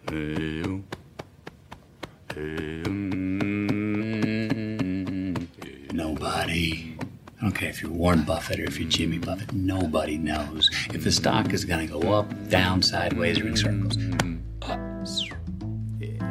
Nobody. I don't care if you're Warren Buffett or if you're Jimmy Buffett. Nobody knows if the stock is going to go up, down, sideways, or in circles. Up. Yeah.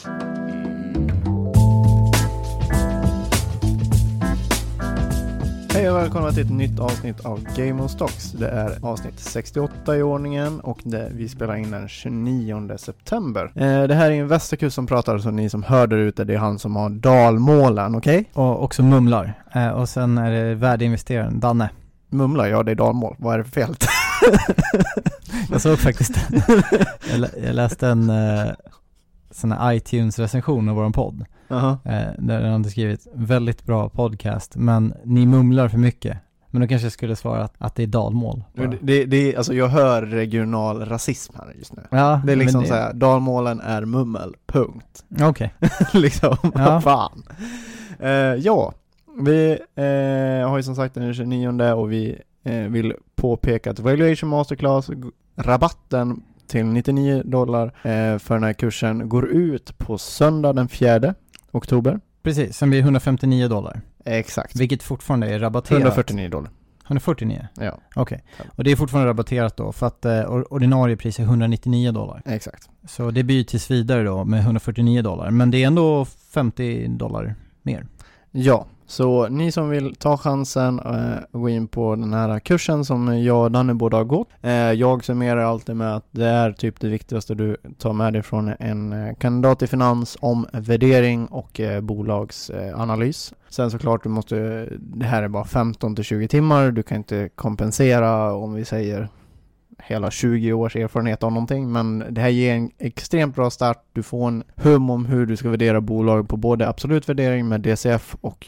Hej och välkomna till ett nytt avsnitt av Game of Stocks. Det är avsnitt 68 i ordningen och vi spelar in den 29 september. Det här är en västerkust som pratar, så ni som hör där ute, det är han som har dalmålen, okej? Och också mumlar. Och sen är det värdeinvesteraren, Danne. Mumlar, ja det är dalmål. Vad är det för fel? Jag såg faktiskt jag läste en sån här iTunes-recension av vår podd. Där han hade skrivit väldigt bra podcast, men ni mumlar för mycket. Men då kanske jag skulle svara att det är dalmål. Det alltså jag hör regional rasism här just nu. Ja, det är liksom så här, dalmålen är mummel, punkt. Okej. Liksom, ja. Fan. Ja, vi har ju som sagt den 29 och vi vill påpeka att Valuation Masterclass rabatten till $99 för den här kursen går ut på söndag den 4 oktober. Precis, sen blir det $159. Exakt. Vilket fortfarande är rabatterat. $149. 149? Ja. Okej. Och det är fortfarande rabatterat då för att ordinarie pris är $199. Exakt. Så det blir tills vidare då med $149. Men det är ändå $50 mer. Ja, så ni som vill ta chansen och gå in på den här kursen som jag och Danne båda har gått. Jag summerar alltid med att det är typ det viktigaste du tar med dig från en kandidat i finans om värdering och bolagsanalys. Sen såklart det här är bara 15-20 timmar. Du kan inte kompensera om vi säger hela 20 års erfarenhet av någonting, men det här ger en extremt bra start. Du får en hum om hur du ska värdera bolag på både absolut värdering med DCF och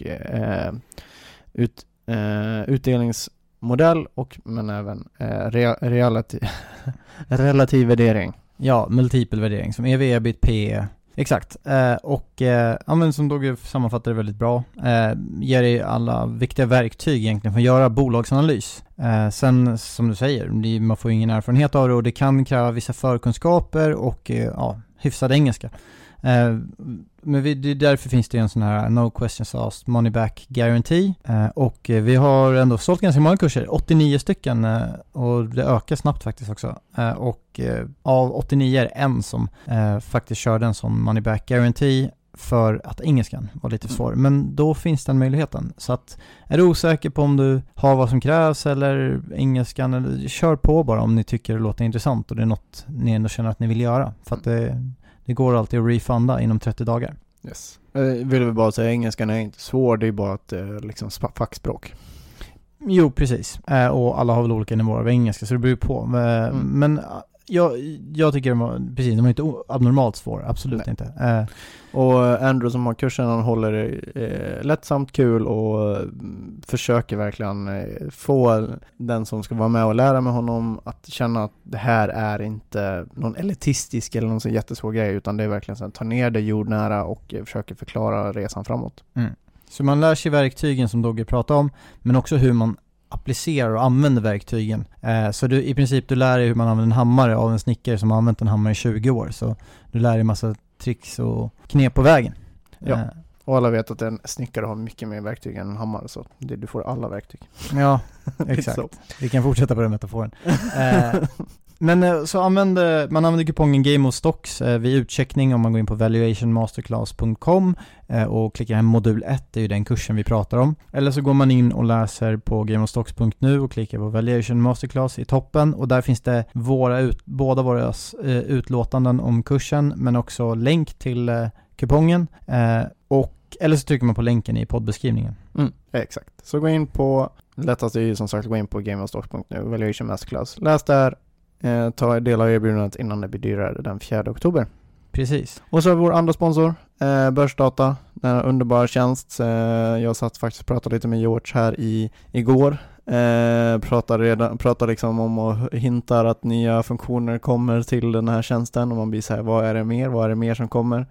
utdelningsmodell men även relativ värdering. Ja, multipel värdering som EV, EBIT, PE. Exakt. Men som Dogge sammanfattar det väldigt bra. Ger dig alla viktiga verktyg egentligen för att göra bolagsanalys. Sen som du säger, man får ingen erfarenhet av det och det kan kräva vissa förkunskaper och hyfsad engelska. Men därför finns det en sån här no questions asked money back guarantee. Och vi har ändå sålt ganska många kurser, 89 stycken, och det ökar snabbt faktiskt också. Och av 89 är det en som faktiskt körde en sån money back guarantee för att engelskan var lite svår. Men då finns den möjligheten. Så att är du osäker på om du har vad som krävs eller engelskan, eller kör på bara om ni tycker det låter intressant och det är något ni ändå känner att ni vill göra. För att det går alltid att refunda inom 30 dagar. Yes. Vill vi bara säga, engelskan är inte svår, det är bara ett liksom fackspråk. Jo, precis. Och alla har väl olika nivåer av engelska, så det beror på. Men jag tycker de är inte abnormalt svår, absolut inte. Och Andrew som har kursen, han håller det lättsamt kul och försöker verkligen få den som ska vara med och lära med honom att känna att det här är inte någon elitistisk eller någon så jättesvår grej, utan det är verkligen så att ta ner det jordnära och försöker förklara resan framåt. Så man lär sig verktygen som Dogge pratade om, men också hur man applicerar och använder verktygen. Så i princip du lär dig hur man använder en hammare av en snickare som har använt en hammare i 20 år. Så du lär dig massa tricks och knep på vägen. Ja, och alla vet att en snickare har mycket mer verktyg än en hammare, så du får alla verktyg. Ja, exakt. Vi kan fortsätta på den metaforen. Men så man använder kupongen Game of Stocks vid utcheckning om man går in på valuationmasterclass.com och klickar hem modul 1, det är ju den kursen vi pratar om. Eller så går man in och läser på gameofstocks.nu och klickar på Valuation Masterclass i toppen, och där finns det båda våra utlåtanden om kursen, men också länk till kupongen, eller så trycker man på länken i poddbeskrivningen. Exakt. Så gå in på, lättast är ju som sagt gå in på gameofstocks.nu, Valuation Masterclass. Läs där. Ta del av erbjudandet innan det blir dyrare den 4 oktober. Precis. Och så vår andra sponsor, Börsdata, den underbara tjänst. Jag satt faktiskt och pratade lite med George här igår pratar liksom om och hintar att nya funktioner kommer till den här tjänsten och man blir så här, vad är det mer som kommer?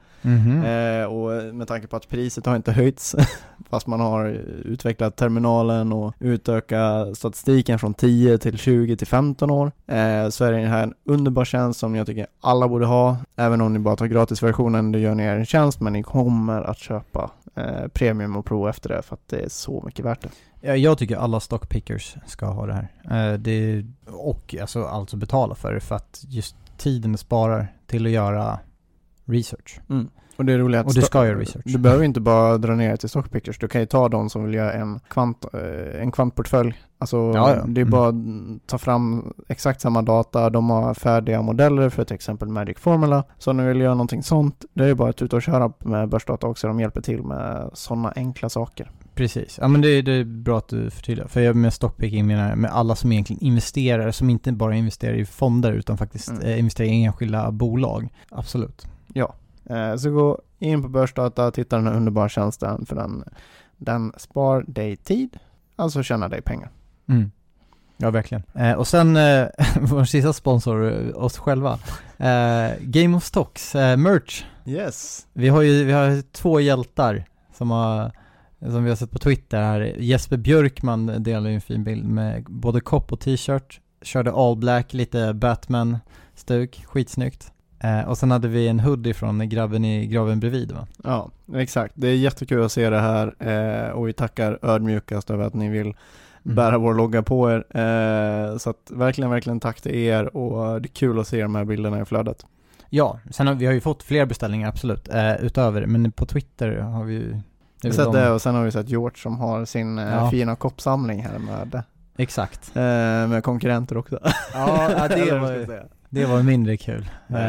Och med tanke på att priset har inte höjts fast man har utvecklat terminalen och utökat statistiken från 10 till 20 till 15 år, så är det här en underbar tjänst som jag tycker alla borde ha. Även om ni bara tar gratisversionen, då gör ni er en tjänst, men ni kommer att köpa premium och pro efter det för att det är så mycket värt det. Ja, jag tycker alla stockpickers ska ha det här. Och alltså betala för det, för att just tiden det sparar till att göra research. Och det är roligt att och du ska göra research. Du behöver inte bara dra ner till stockpickers. Du kan ju ta de som vill göra en kvantportfölj. Alltså det är bara att ta fram exakt samma data. De har färdiga modeller för till exempel Magic Formula. Så om du vill göra någonting sånt, det är bara att ut och köra med börsdata också. De hjälper till med sådana enkla saker. Precis. Ja, men det är bra att du förtydligar. För jag med stockpicking menar med alla som egentligen investerar, som inte bara investerar i fonder utan faktiskt investerar i enskilda bolag. Absolut. Ja. Så gå in på börsdata och titta den här underbara tjänsten, för den spar dig tid, alltså tjänar dig pengar. Ja, verkligen. Och sen vår sista sponsor, oss själva. Game of Stocks, merch. Yes. Vi har 2 hjältar som vi har sett på Twitter här. Jesper Björkman delade en fin bild med både kopp och t-shirt. Körde all black, lite Batman-stuk, skitsnyggt. Och sen hade vi en hoodie från grabben i graven bredvid, va? Ja, exakt. Det är jättekul att se det här och vi tackar ödmjukast över att ni vill bära vår logga på er. Så att verkligen tack till er, och det är kul att se de här bilderna i flödet. Ja, sen vi har ju fått fler beställningar absolut utöver, men på Twitter har vi ju sett det, och sen har vi sett George som har sin fina koppsamling här med exakt. Med konkurrenter också. Ja, det var mindre kul.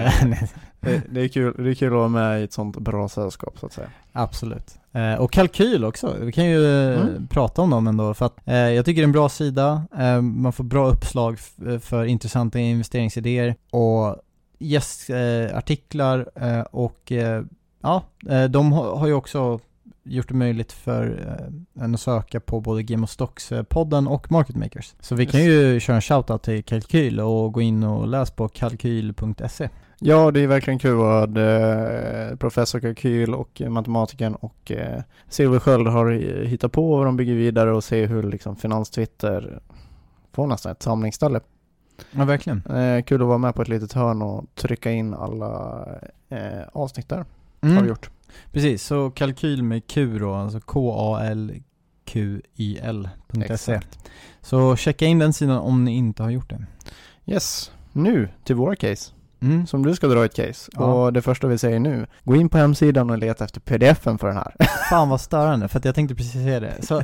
Det är kul att vara med i ett sånt bra sällskap, så att säga. Absolut. Och kalkyl också. Vi kan ju prata om dem ändå, för att jag tycker det är en bra sida. Man får bra uppslag för intressanta investeringsidéer och artiklar och de har ju också gjort det möjligt för en att söka på både Game of Stocks-podden och Market Makers. Så vi kan ju köra en shoutout till Kalkyl och gå in och läs på kalkyl.se. Ja, det är verkligen kul att professor Kalkyl och matematiken och Silversköld har hittat på och de bygger vidare, och se hur liksom Finanstwitter får nästan ett samlingsställe. Ja, verkligen. Kul att vara med på ett litet hörn och trycka in alla avsnitt där. Har vi gjort. Precis, så kalkyl med Q då, alltså kalkyl.se. Så checka in den sidan om ni inte har gjort det. Yes, nu till våra case. Som du ska dra ett case. Ja. Och det första vi säger nu, gå in på hemsidan och leta efter pdf-en för den här. Fan vad störande, för att jag tänkte precis säga det. Så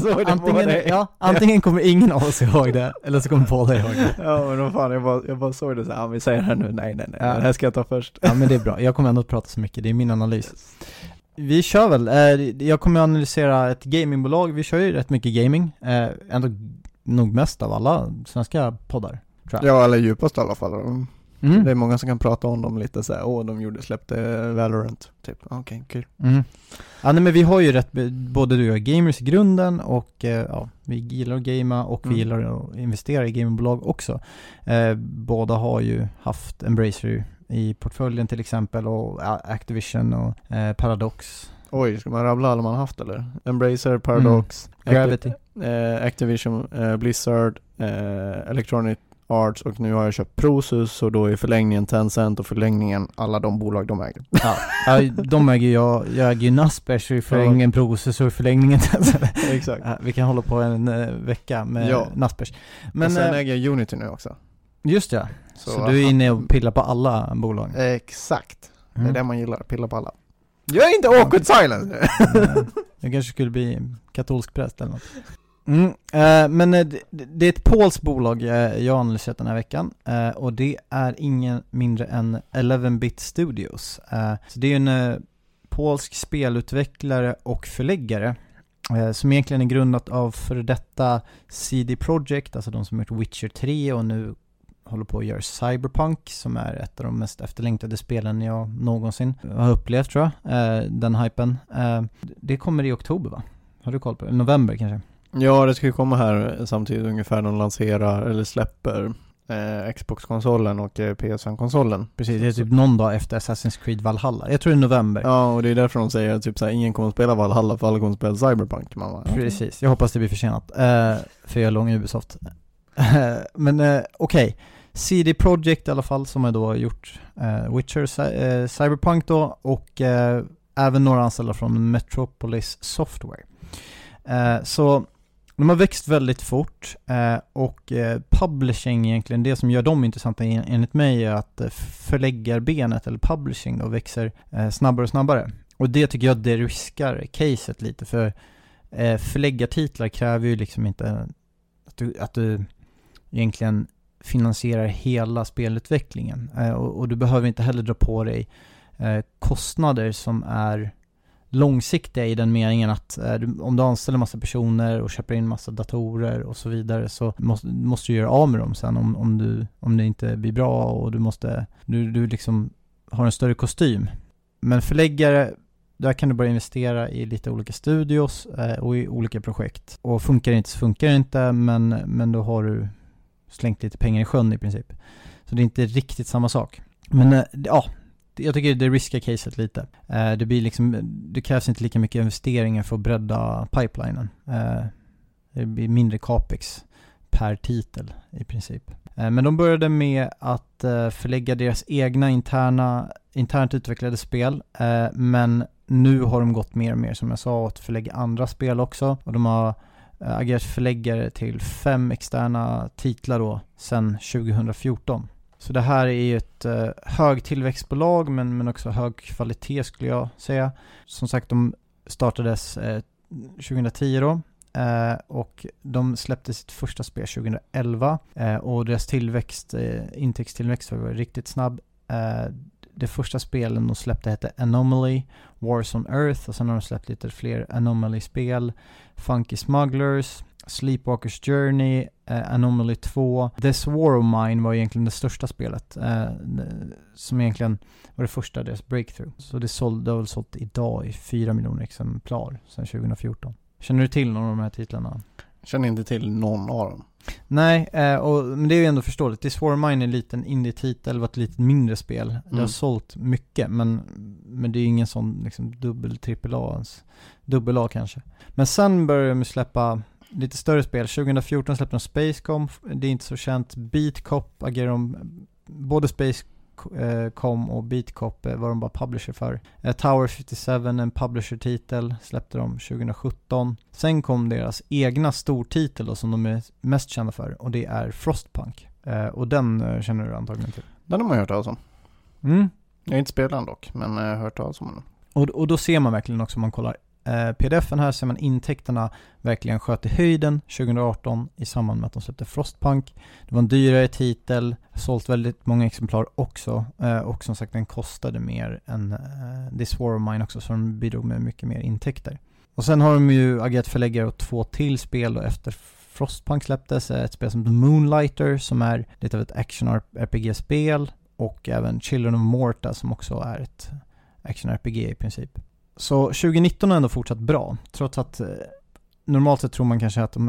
antingen kommer ingen av oss ihåg det, eller så kommer båda ihåg det. Ja, men då fan, jag bara såg det så här, vi säger det här nu, nej, det här ska jag ta först. Ja, men det är bra, jag kommer ändå att prata så mycket, det är min analys. Yes. Vi kör väl, jag kommer att analysera ett gamingbolag, vi kör ju rätt mycket gaming, ändå nog mest av alla svenska poddar, tror jag. Ja, eller djupast i alla fall. Det är många som kan prata om dem lite så här, de släppte Valorant typ. Okej, kul. Ja, nej, men vi har ju både du och jag gamers i grunden, och vi gillar att gamea och vi gillar att investera i gamingbolag också. Båda har ju haft Embracer i portföljen till exempel, och Activision och Paradox. Oj, ska man rabbla alla man haft eller? Embracer, Paradox, Gravity, Activision, Blizzard, Electronic Arts, och nu har jag köpt Prosus, och då är förlängningen Tencent och förlängningen alla de bolag de äger. Ja, de äger jag äger ju Naspers, och förlängningen Prosus och förlängningen Tencent. Exakt. Vi kan hålla på en vecka med Naspers. Men och sen äger jag Unity nu också. Just det. Så du är inne och pillar på alla bolag. Exakt. Det är det man gillar, pilla på alla. Jag är inte awkward silence. Jag kanske skulle bli katolsk präst eller något. Men det är ett polskt bolag jag har analyserat den här veckan, och det är ingen mindre än 11-bit Studios. Så det är en polsk spelutvecklare och förläggare som egentligen är grundat av för detta CD Projekt, alltså de som har gjort Witcher 3 och nu håller på att göra Cyberpunk, som är ett av de mest efterlängtade spelen jag någonsin har upplevt, tror jag. Den hypen. Det kommer i oktober, va? Har du koll på det? November kanske? Ja, det ska ju komma här samtidigt ungefär de lanserar eller släpper Xbox-konsolen och PS5-konsolen. Precis, det är typ någon dag efter Assassin's Creed Valhalla. Jag tror det är november. Ja, och det är därför de säger typ såhär, ingen kommer att spela Valhalla för alla kommer att spela Cyberpunk. Man bara, Precis, jag hoppas det blir försenat. För jag är lång i Ubisoft. Men okej. CD Projekt i alla fall, som har då gjort Witcher, Cyberpunk då, och även några anställda från Metropolis Software. Så de har växt väldigt fort och publishing egentligen, det som gör dem intressanta enligt mig är att förläggarbenet eller publishing då växer snabbare och snabbare. Och det tycker jag det riskar caset lite, för förläggartitlar kräver ju liksom inte att du egentligen finansierar hela spelutvecklingen. Och du behöver inte heller dra på dig kostnader som är långsiktiga i den meningen att om du anställer massa personer och köper in massa datorer och så vidare, så måste du göra av med dem sen om det inte blir bra, och du liksom har en större kostym. Men förläggare, där kan du bara investera i lite olika studios och i olika projekt. Och funkar det inte så funkar det inte, men då har du slängt lite pengar i sjön i princip. Så det är inte riktigt samma sak. Men jag tycker det riskar caset lite. Det krävs inte lika mycket investeringar för att bredda pipelinen. Det blir mindre capex per titel i princip. Men de började med att förlägga deras egna internt utvecklade spel. Men nu har de gått mer och mer, som jag sa, att förlägga andra spel också. Och de har agerat förläggare till 5 externa titlar då sedan 2014. Så det här är ju ett hög tillväxtbolag men också hög kvalitet skulle jag säga. Som sagt, de startades 2010 då. Och de släppte sitt första spel 2011. Och deras intäktstillväxt var riktigt snabb. Det första spelen de släppte hette Anomaly, Wars on Earth, och sen har de släppt lite fler Anomaly-spel. Funky Smugglers, Sleepwalker's Journey, Anomaly 2. This War of Mine var egentligen det största spelet, som egentligen var det första deras breakthrough. Så det har väl sålt idag i 4 miljoner exemplar sedan 2014. Känner du till någon av de här titlarna? Jag känner inte till någon av dem. Nej, men det är ju ändå förståeligt. This War of Mine är en liten indie-titel, var ett lite mindre spel. Det har sålt mycket, men det är ju ingen sån liksom trippel-A ens. Dubbel-A kanske. Men sen började de släppa lite större spel. 2014 släppte de Spacecom. Det är inte så känt. Beat Cop agerar de, både Spacecom och Beat Cop var de bara publisher för. Tower 57, en publisher-titel, släppte de 2017. Sen kom deras egna stortitel då, som de är mest kända för, och det är Frostpunk. Och den känner du antagligen till. Den har man hört talas om. Mm. Jag har inte spelat den dock, men jag har hört talas om den. Och då ser man verkligen också, om man kollar pdf-en här, ser man intäkterna verkligen sköt i höjden 2018 i samband med att de släppte Frostpunk. Det var en dyrare titel, sålt väldigt många exemplar också, och som sagt den kostade mer än This War of Mine också, så de bidrog med mycket mer intäkter. Och sen har de ju agerat förläggare åt 2 till spel och efter Frostpunk släpptes ett spel som The Moonlighter, som är lite av ett action-RPG-spel, och även Children of Morta, som också är ett action-RPG i princip. Så 2019 har ändå fortsatt bra, trots att normalt sett tror man kanske att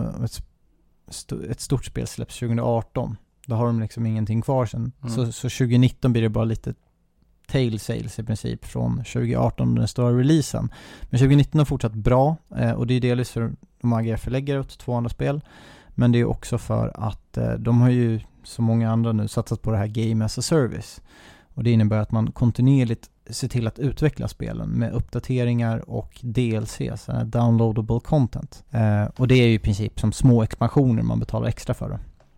ett stort spel släpps 2018. Då har de liksom ingenting kvar sen. Så 2019 blir det bara lite tail sales i princip från 2018, den stora releasen. Men 2019 har fortsatt bra, och det är delvis för de agerar förläggare åt 2 andra spel. Men det är också för att de har ju, som många andra nu, satsat på det här Game as a Service. Och det innebär att man kontinuerligt ser till att utveckla spelen med uppdateringar och DLC, så downloadable content. Och det är ju i princip som små expansioner man betalar extra för.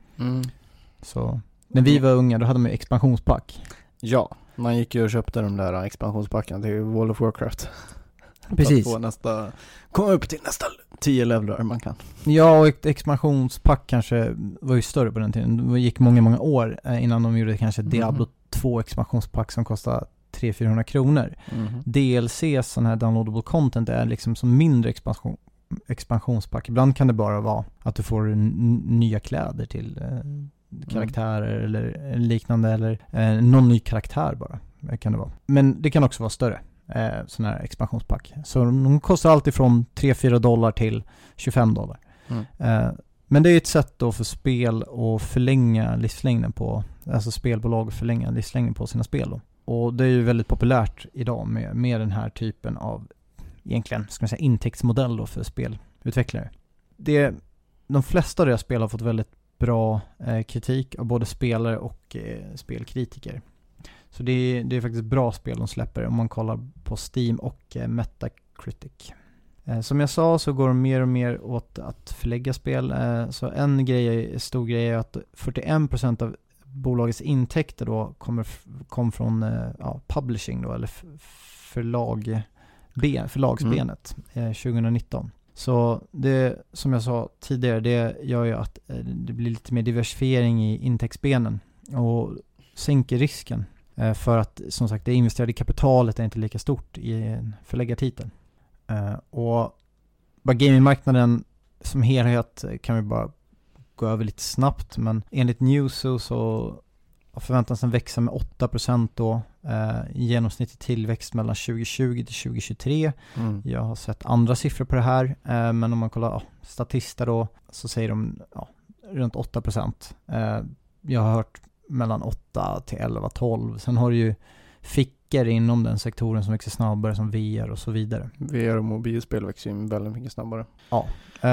Så när vi var unga, då hade man ju expansionspack. Ja, man gick ju och köpte de där expansionspacken till World of Warcraft. Precis. För att få komma upp till nästa 10 levlar man kan. Ja, och ett expansionspack kanske var ju större på den tiden. Det gick många år innan de gjorde kanske Diablo 2 expansionspack som kostade 300-400 kronor. DLC, sån här downloadable content, är liksom som mindre expansionspack. Ibland kan det bara vara att du får nya kläder till karaktärer eller liknande, eller någon ny karaktär bara kan det vara. Men det kan också vara större sån här expansionspack. Så de kostar allt ifrån $3-4 till $25. Men det är ett sätt då för spel att förlänga livslängden på, alltså spelbolag att förlänga livslängden på sina spel då. Och det är ju väldigt populärt idag med den här typen av, egentligen ska man säga, intäktsmodell då för spelutvecklare. De flesta av deras spel har fått väldigt bra kritik av både spelare och spelkritiker. Så det är faktiskt bra spel de släpper om man kollar på Steam och Metacritic. Som jag sa så går de mer och mer åt att förlägga spel. Så en stor grej är att 41% av bolagets intäkter då kom från publishing då, eller förlagsbenet 2019. Så det, som jag sa tidigare, det gör ju att det blir lite mer diversifiering i intäktsbenen och sänker risken för att, som sagt, det investerade kapitalet är inte lika stort i en förläggartitel. Och bara gamingmarknaden som helhet kan vi bara gå över lite snabbt, men enligt Newzoo så förväntas den växa med 8% då, i genomsnittlig tillväxt mellan 2020 till 2023. Jag har sett andra siffror på det här, men om man kollar statister då så säger de runt 8%. Jag har hört mellan 8 till 11-12. Sen har du ju fickor inom den sektoren som växer snabbare, som VR och så vidare. VR och mobilspel växer ju väldigt mycket snabbare. Ja.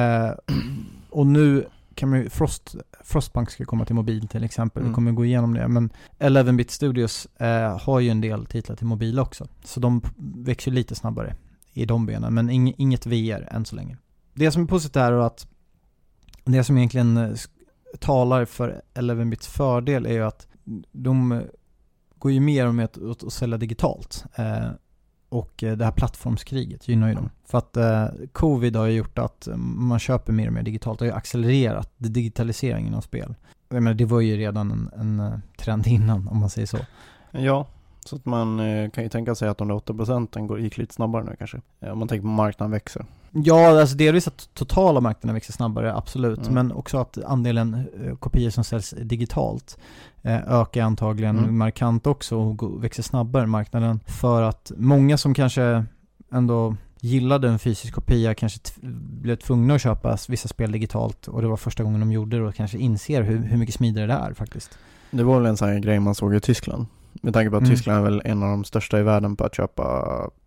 Och nu kan man ju, Frostpunk ska komma till mobil till exempel. Vi kommer gå igenom det. Men 11-bit Studios har ju en del titlar till mobil också. Så de växer lite snabbare i de benen. Men inget VR än så länge. Det som är positivt är att det som egentligen talar för 11-bits fördel är ju att de går ju mer och mer att sälja digitalt. Och det här plattformskriget gynnar ju dem. För att covid har ju gjort att man köper mer och mer digitalt. Det har ju accelererat digitaliseringen av spel. Jag menar, det var ju redan en trend innan, om man säger så. Ja, så att man kan ju tänka sig att de där 8% gick lite snabbare nu kanske. Om man tänker på marknaden växer. Ja, alltså delvis att totala marknaden växer snabbare, absolut. Men också att andelen kopior som säljs digitalt ökar antagligen markant också och växer snabbare marknaden. För att många som kanske ändå gillade en fysisk kopia kanske blev tvungna att köpa vissa spel digitalt, och det var första gången de gjorde det, och kanske inser hur mycket smidigare det är faktiskt. Det var väl en sån här grej man såg i Tyskland. Med tanke på att Tyskland är väl en av de största i världen på att köpa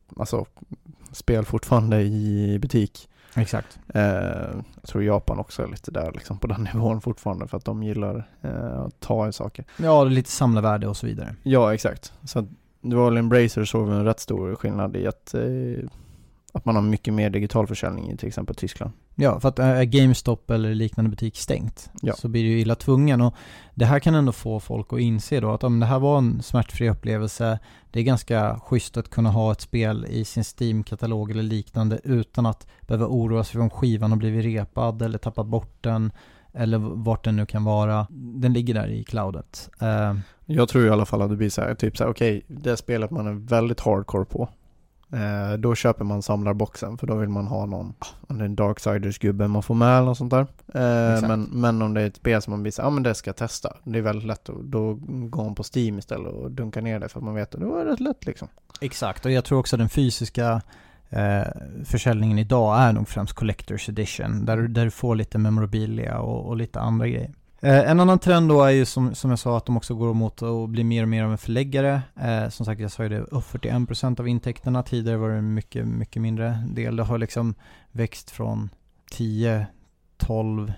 spel fortfarande i butik. Exakt. Jag tror Japan också är lite där liksom, på den nivån fortfarande, för att de gillar att ta i saker. Ja, lite samlarvärde och så vidare. Ja, exakt. Så det var väl Embracer såg en rätt stor skillnad i att man har mycket mer digital försäljning i till exempel Tyskland. Ja, för att är GameStop eller liknande butik stängt så blir det ju illa tvungen, och det här kan ändå få folk att inse då att om det här var en smärtfri upplevelse, det är ganska schysst att kunna ha ett spel i sin Steam-katalog eller liknande utan att behöva oroa sig om skivan har blivit repad eller tappat bort den eller vart den nu kan vara. Den ligger där i cloudet. Jag tror i alla fall att det blir så här, typ så här, okej, det spelet man är väldigt hardcore på. Då köper man samlarboxen, för då vill man ha någon Darksiders-gubbe man får med eller något sånt där. Men om det är ett spel som man blir så men det ska jag testa. Det är väldigt lätt, och då går man på Steam istället och dunkar ner det, för att man vet att det var rätt lätt liksom. Exakt, och jag tror också att den fysiska försäljningen idag är nog främst Collector's Edition, där du får lite memorabilia och lite andra grejer. En annan trend då är ju som jag sa, att de också går mot att bli mer och mer av en förläggare. Som sagt, jag sa ju det, 41% av intäkterna. Tidigare var det en mycket, mycket mindre del. Det har liksom växt från 10, 12,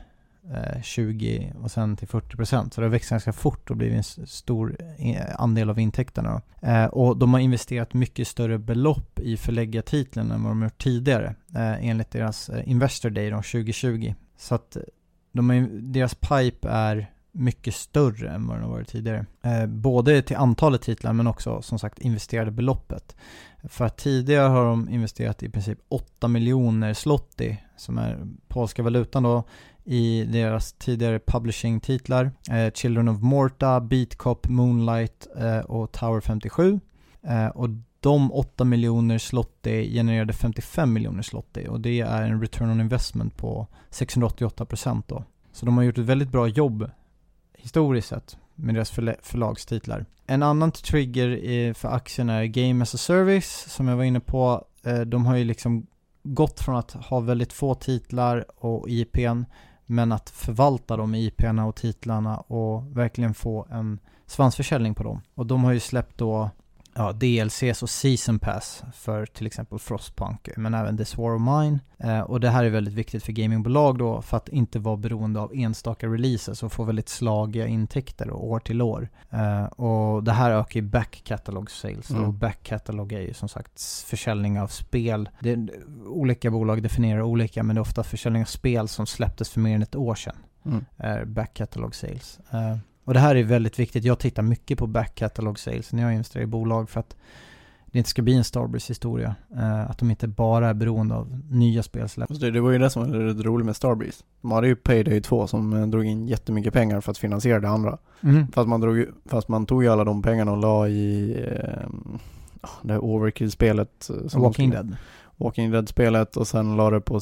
20 och sen till 40%. Så det har växt ganska fort och blivit en stor andel av intäkterna. Och de har investerat mycket större belopp i förläggartiteln än vad de gjort tidigare. Enligt deras Investor Day då, 2020. Så att deras pipe är mycket större än vad den har varit tidigare. Både till antalet titlar, men också som sagt investerade beloppet. För att tidigare har de investerat i princip 8 miljoner zloty, som är polska valutan då, i deras tidigare publishing-titlar. Children of Morta, Beat Cop, Moonlight och Tower 57. Och de 8 miljoner zloty genererade 55 miljoner zloty, och det är en return on investment på 688% då. Så de har gjort ett väldigt bra jobb historiskt sett med deras förlagstitlar. En annan trigger för aktien är Game as a Service, som jag var inne på. De har ju liksom gått från att ha väldigt få titlar och IPn, men att förvalta de IP:na och titlarna och verkligen få en svansförsäljning på dem. Och de har ju släppt då DLCs och Season Pass för till exempel Frostpunk, men även This War of Mine. Och det här är väldigt viktigt för gamingbolag då, för att inte vara beroende av enstaka releases och få väldigt slagiga intäkter år till år. Och det här ökar ju back catalog sales. Och back catalog är ju som sagt försäljning av spel. Olika bolag definierar olika, men det är ofta försäljning av spel som släpptes för mer än ett år sedan. Är back catalog sales. Och det här är väldigt viktigt. Jag tittar mycket på back catalog sales när jag investerar i bolag, för att det inte ska bli en Starbreeze historia. Att de inte bara är beroende av nya spelsläpp. Det var ju det som var det roliga med Starbreeze. De hade ju Payday 2 som drog in jättemycket pengar för att finansiera det andra. Fast man tog ju alla de pengarna och la i det här Overkill-spelet. Walking Dead-spelet, och sen la det på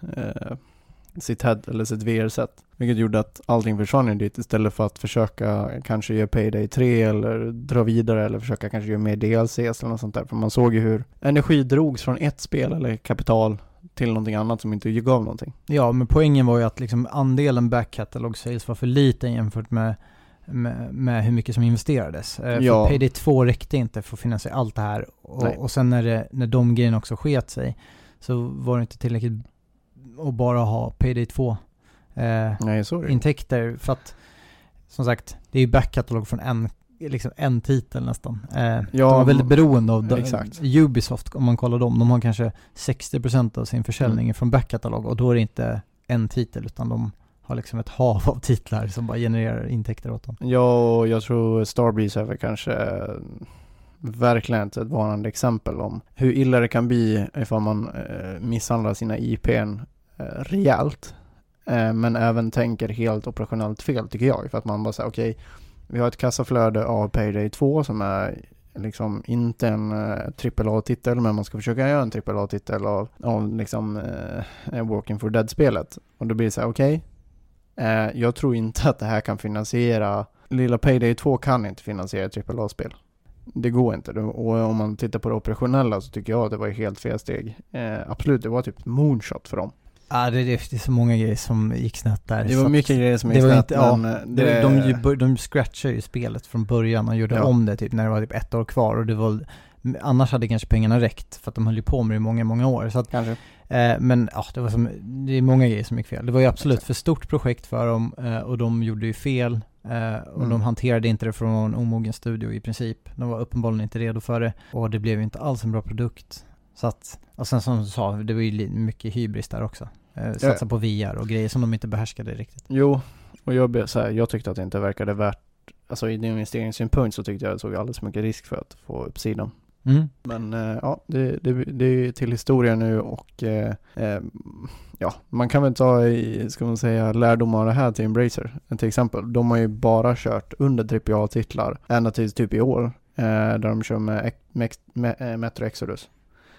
sitt head eller sitt VR-set. Vilket gjorde att allting försvann dit istället för att försöka kanske göra Payday 3 eller dra vidare eller försöka kanske göra mer DLCs eller något sånt där. För man såg ju hur energi drogs från ett spel eller kapital till någonting annat som inte gav någonting. Ja, men poängen var ju att liksom andelen back catalog sales var för liten jämfört med hur mycket som investerades. För Payday 2 räckte inte för att finansiera allt det här. Och sen när de grejerna också sket sig, så var det inte tillräckligt att bara ha Payday 2 intäkter, för att som sagt, det är ju backkatalog från en titel nästan. De är väldigt beroende av Ubisoft, om man kollar dem. De har kanske 60% av sin försäljning från backkatalog, och då är det inte en titel, utan de har liksom ett hav av titlar som bara genererar intäkter åt dem. Ja, jag tror Starbreeze är kanske verkligen ett varnande exempel om hur illa det kan bli ifall man misshandlar sina IPn rejält, men även tänker helt operationellt fel, tycker jag. För att man bara säger okej, vi har ett kassaflöde av Payday 2 som är liksom inte en AAA-titel, men man ska försöka göra en AAA-titel av liksom Walking for Dead-spelet. Och då blir det så här, okej, jag tror inte att det här kan finansiera, lilla Payday 2 kan inte finansiera ett AAA-spel. Det går inte. Och om man tittar på det operationella så tycker jag att det var ett helt fel steg. Absolut, det var typ moonshot för dem. Ja, det är så många grejer som gick snett där. Det var mycket grejer som gick snett. De scratchade ju spelet från början och gjorde om det typ när det var typ 1 år kvar. Och det var, annars hade kanske pengarna räckt, för att de höll ju på med det i många, många år. Så att, kanske. Men det är många grejer som gick fel. Det var ju absolut för stort projekt för dem, och de gjorde ju fel. Och de hanterade inte det från en omogen studio i princip. De var uppenbarligen inte redo för det. Och det blev ju inte alls en bra produkt. Så att, och sen som du sa, det var ju mycket hybris där också. Satsa på VR och grejer som de inte behärskade riktigt. Jo, och jag tyckte att det inte verkade värt, alltså i din investeringssynpunkt så tyckte jag att det såg alldeles mycket risk för att få upp sidan. Men det är till historia nu, och man kan väl ta lärdom av det här till Embracer till exempel. De har ju bara kört under AAA-titlar ända till typ i år, där de kör med Metro Exodus.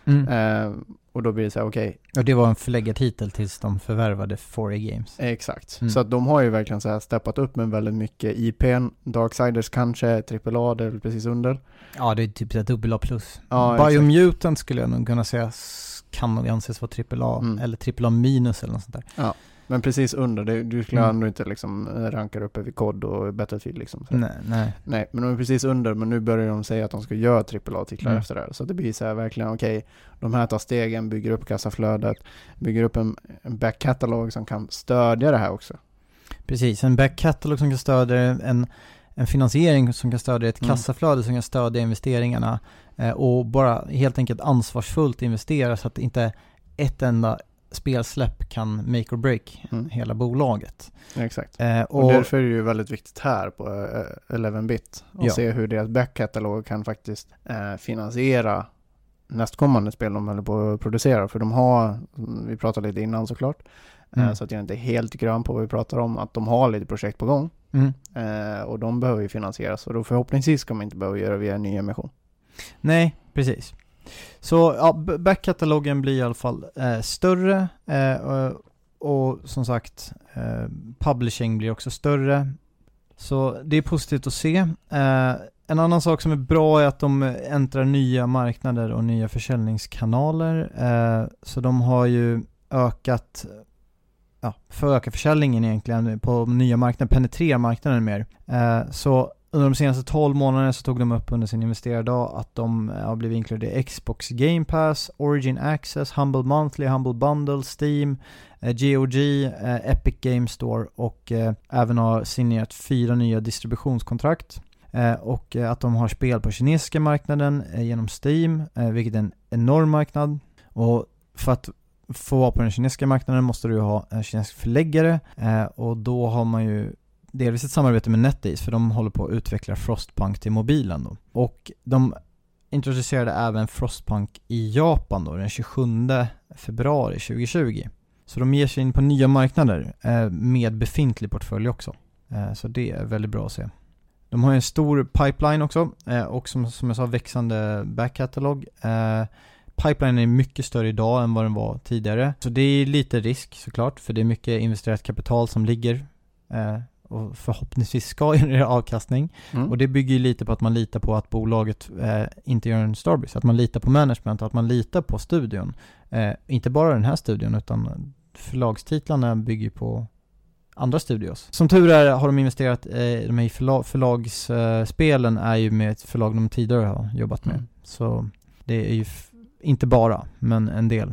Och då blir det så här, okej. Och det var en förläggartitel tills de förvärvade 4A Games. Exakt. Så att de har ju verkligen så här steppat upp med väldigt mycket IPn. Darksiders kanske, AAA, det är väl precis under. Ja, det är typ ett AA+. Ja, Biomutant skulle jag nog kunna säga kan nog anses vara AAA eller AAA minus eller något sånt där. Ja. Men precis under, du skulle ändå inte liksom ranka upp över COD och Battlefield liksom. Nej, men de är precis under, men nu börjar de säga att de ska göra AAA-titlar efter det här. Så det blir så här verkligen, okej, de här tar stegen, bygger upp kassaflödet, bygger upp en back-catalog som kan stödja det här också. Precis, en back-catalog som kan stödja en finansiering som kan stödja ett kassaflöde som kan stödja investeringarna, och bara helt enkelt ansvarsfullt investera så att inte ett enda spelsläpp kan make or break hela bolaget. Exakt. Och därför är det ju väldigt viktigt här på 11-bit att se hur deras backkatalog kan faktiskt finansiera nästkommande spel de håller på att producera. För de har, vi pratade lite innan såklart, så att jag inte är helt grön på vad vi pratar om, att de har lite projekt på gång. Och de behöver ju finansieras, och då förhoppningsvis ska man inte behöva göra via en ny emission. Nej, precis. Så backkatalogen blir i alla fall större, och som sagt publishing blir också större. Så det är positivt att se. En annan sak som är bra är att de äntrar nya marknader och nya försäljningskanaler. Så de har ju ökat, för att öka försäljningen egentligen på nya marknader, penetrerar marknaden mer. Så under de senaste 12 månaderna så tog de upp under sin investerardag att de har blivit inkluderade i Xbox Game Pass, Origin Access, Humble Monthly, Humble Bundle, Steam, GOG, Epic Game Store och även har signerat 4 nya distributionskontrakt. Och att de har spel på kinesiska marknaden genom Steam, vilket är en enorm marknad. Och för att få vara på den kinesiska marknaden måste du ha en kinesisk förläggare, och då har man ju delvis ett samarbete med NetEase, för de håller på att utveckla Frostpunk till mobilen då. Och de introducerade även Frostpunk i Japan då, den 27 februari 2020. Så de ger sig in på nya marknader med befintlig portfölj också. Så det är väldigt bra att se. De har en stor pipeline också, och som jag sa, växande backkatalog. Pipelinen är mycket större idag än vad den var tidigare. Så det är lite risk såklart, för det är mycket investerat kapital som ligger och förhoppningsvis ska generera avkastning. Och det bygger lite på att man litar på att bolaget inte gör en Starbreeze, att man litar på management och att man litar på studion. Inte bara den här studion, utan förlagstitlarna bygger på andra studios. Som tur är har de investerat i de här förlagsspelen, är ju med ett förlag de tidigare har jobbat med. Så det är ju inte bara, men en del.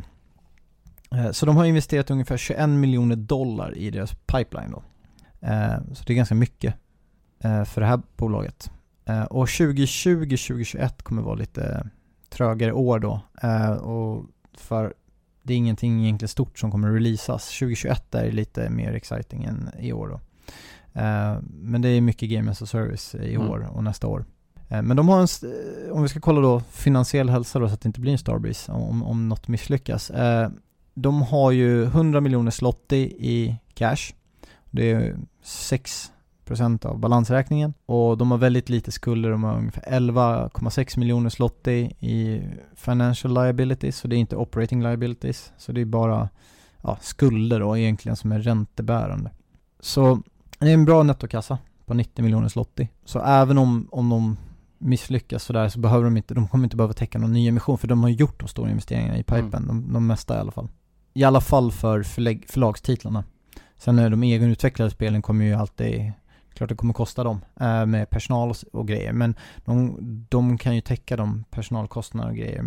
Så de har investerat ungefär $21 miljoner i deras pipeline då. Så det är ganska mycket för det här bolaget. Och 2020-2021 kommer vara lite trögare år då. Och för det är ingenting egentligen stort som kommer att releasas. 2021 är lite mer exciting än i år då. Men det är mycket Game as a Service i år och nästa år. Men de har om vi ska kolla då finansiell hälsa då, så att det inte blir en Starbreeze om något misslyckas. De har ju 100 miljoner zloty i cash. Det är 6% av balansräkningen. Och de har väldigt lite skulder. De har ungefär 11,6 miljoner zloty i financial liabilities. Så det är inte operating liabilities. Så det är bara skulder då egentligen som är räntebärande. Så det är en bra nettokassa på 90 miljoner zloty. Så även om de misslyckas sådär, så behöver de kommer inte behöva täcka någon ny emission, för de har gjort de stora investeringarna i pipen. De mesta i alla fall. I alla fall för förlagstitlarna. Sen när de egenutvecklade spelen kommer ju alltid, klart det kommer kosta dem med personal och grejer, men de kan ju täcka de personalkostnader och grejer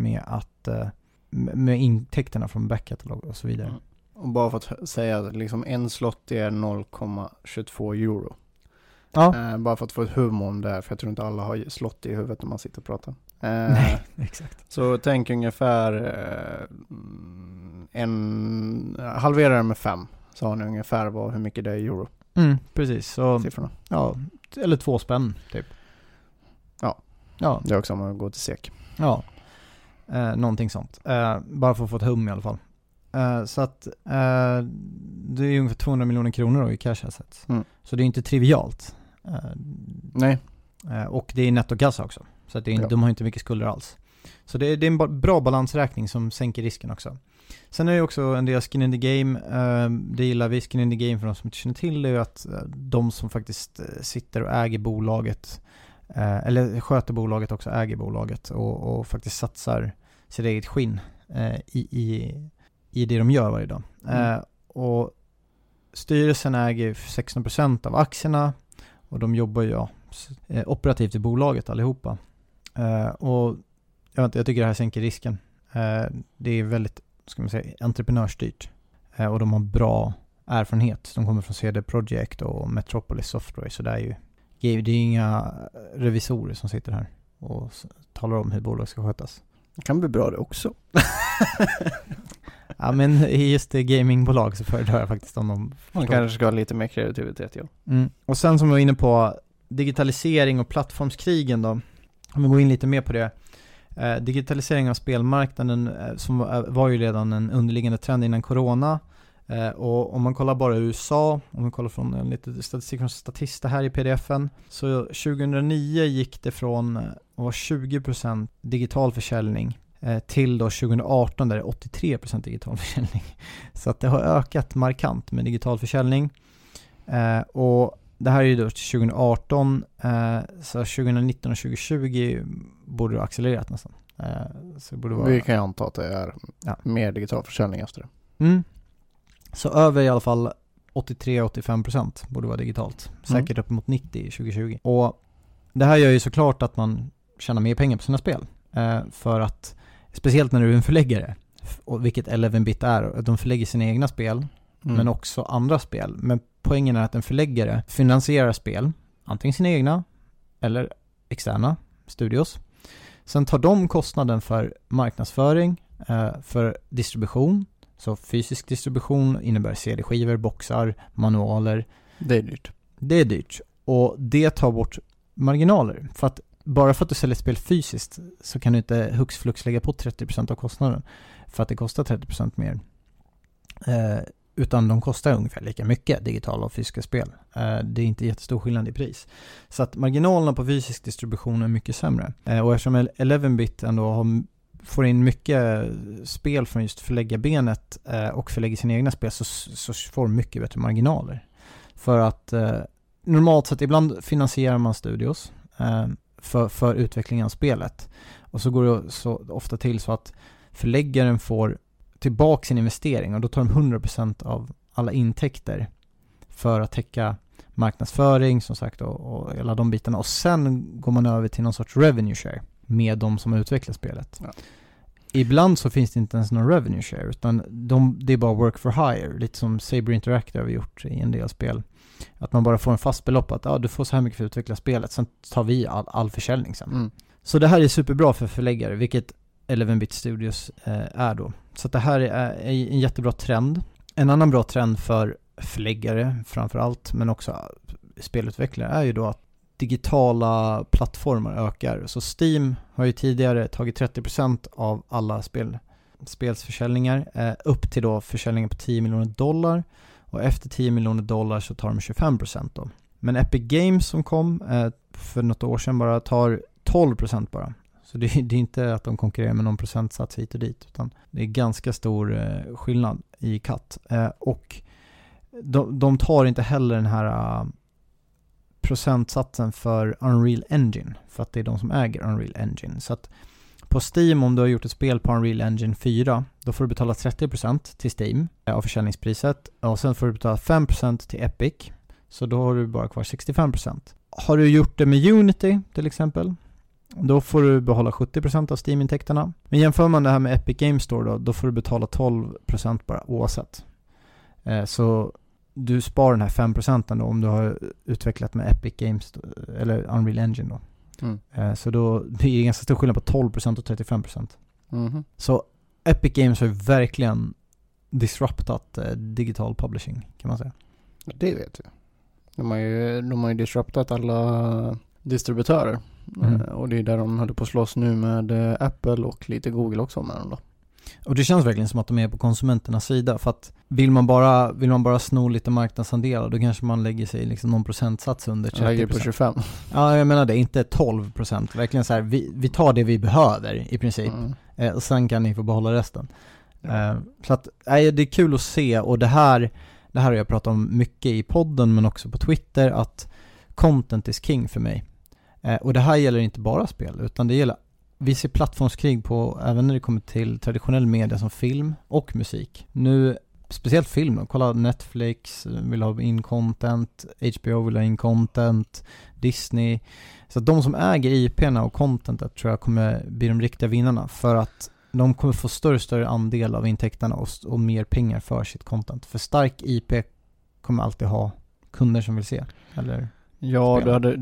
med intäkterna från backkatalog och så vidare. Och bara för att säga att liksom en slott är 0,22 euro. Ja. Bara för att få ett hum om det här, för jag tror inte alla har slott i huvudet när man sitter och pratar. Nej, exakt. Så tänk ungefär halvera det med 5. Så har ni ungefär hur mycket det är i euro. Precis. Så, siffrorna. Ja, eller 2 spänn typ. Ja. Det är också om man går till SEK. Ja, någonting sånt. Bara för att få ett hum i alla fall. Så att det är ungefär 200 miljoner kronor då i cash assets. Så det är inte trivialt. Nej. Och det är nettokassa också. Så att de har inte mycket skulder alls. Så det är en bra balansräkning som sänker risken också. Sen är det också en del skin in the game. Det gillar vi, skin in the game, för de som inte känner till det, är att de som faktiskt sitter och äger bolaget, eller sköter bolaget också, äger bolaget och faktiskt satsar sitt eget skinn i det de gör varje dag. Och styrelsen äger 16% av aktierna, och de jobbar ju operativt i bolaget allihopa. Och jag tycker det här sänker risken. Det är väldigt, ska man säga, entreprenörsstyrt. Och de har bra erfarenhet. De kommer från CD Projekt och Metropolis Software, så det är inga revisorer som sitter här och talar om hur bolag ska skötas. Det kan bli bra det också. Ja, men i just det gamingbolag så föredrar jag faktiskt om de förstår. Man kanske ska ha lite mer kreativitet, ja. Och sen som vi var inne på, digitalisering och plattformskrigen då. Om vi går in lite mer på det. Digitalisering av spelmarknaden som var ju redan en underliggande trend innan corona. Och om man kollar bara i USA, om man kollar från lite statistik från Statista här i pdf-en, så 2009 gick det från att vara 20% digital försäljning till då 2018 där det är 83% digital försäljning. Så att det har ökat markant med digital försäljning. Och det här är ju då 2018, så 2019 och 2020 borde det ha accelererat nästan. Så det borde vara... Vi kan ju anta att det är mer digital försäljning efter det. Så över i alla fall 83-85% borde vara digitalt. Säkert upp mot 90 i 2020. Och det här gör ju såklart att man tjänar mer pengar på sina spel. För att, speciellt när du är en förläggare, vilket 11-bit är, de förlägger sina egna spel, men också andra spel. Men poängen är att en förläggare finansierar spel, antingen sina egna eller externa studios. Sen tar de kostnaden för marknadsföring, för distribution. Så fysisk distribution innebär CD-skivor, boxar, manualer. Det är dyrt. Det är dyrt. Och det tar bort marginaler. För att bara för att du säljer spel fysiskt så kan du inte hux flux lägga på 30% av kostnaden. För att det kostar 30% mer. Utan de kostar ungefär lika mycket, digitala och fysiska spel. Det är inte jättestor skillnad i pris. Så att marginalerna på fysisk distribution är mycket sämre. Och eftersom 11-bit ändå får in mycket spel från just förläggarbenet och förlägger sina egna spel, så får de mycket bättre marginaler. För att normalt sett ibland finansierar man studios för utvecklingen av spelet. Och så går det så ofta till så att förläggaren får tillbaka sin investering, och då tar de 100% av alla intäkter för att täcka marknadsföring som sagt och alla de bitarna. Och sen går man över till någon sorts revenue share med de som har utvecklat spelet. Ja. Ibland så finns det inte ens någon revenue share, utan det är bara work for hire, lite som Saber Interactive har gjort i en del spel. Att man bara får en fast belopp att du får så här mycket för att utveckla spelet, sen tar vi all försäljning sen. Så det här är superbra för förläggare, vilket 11-bit Studios är då. Så det här är en jättebra trend. En annan bra trend för förläggare framförallt, men också spelutvecklare, är ju då att digitala plattformar ökar. Så Steam har ju tidigare tagit 30% av alla spelsförsäljningar upp till då försäljningen på $10 miljoner, och efter $10 miljoner så tar de 25% då. Men Epic Games som kom för något år sedan bara tar 12% bara. Så det är inte att de konkurrerar med någon procentsats hit och dit, utan det är ganska stor skillnad i cut. Och de tar inte heller den här procentsatsen för Unreal Engine, för att det är de som äger Unreal Engine. Så att på Steam, om du har gjort ett spel på Unreal Engine 4, då får du betala 30% till Steam av försäljningspriset, och sen får du betala 5% till Epic, så då har du bara kvar 65%. Har du gjort det med Unity till exempel, då får du behålla 70% av Steam-intäkterna. Men jämför man det här med Epic Games Store då får du betala 12% bara oavsett. Så du sparar den här 5% då om du har utvecklat med Epic Games eller Unreal Engine då. Så då blir det ganska stor skillnad på 12% och 35%. Så Epic Games har ju verkligen disruptat digital publishing, kan man säga. Det vet vi. De har ju disruptat alla distributörer. Och det är där de håller på att slåss nu med Apple och lite Google också med dem då. Och det känns verkligen som att de är på konsumenternas sida, för att vill man bara sno lite marknadsandelar, då kanske man lägger sig liksom någon procentsats under 30%. Lägger på 25. Ja, jag menar det, inte 12%. Verkligen så här, vi tar det vi behöver i princip. Och sen kan ni få behålla resten. Så att det är kul att se, och det här har jag pratat om mycket i podden, men också på Twitter, att content is king för mig. Och det här gäller inte bara spel, utan det gäller, vi ser plattformskrig på även när det kommer till traditionell media som film och musik. Nu, speciellt film, kolla, Netflix vill ha in content, HBO vill ha in content, Disney. Så att de som äger IP:na och contentet tror jag kommer bli de riktiga vinnarna, för att de kommer få större andel av intäkterna och mer pengar för sitt content. För stark IP kommer alltid ha kunder som vill se. Eller ja,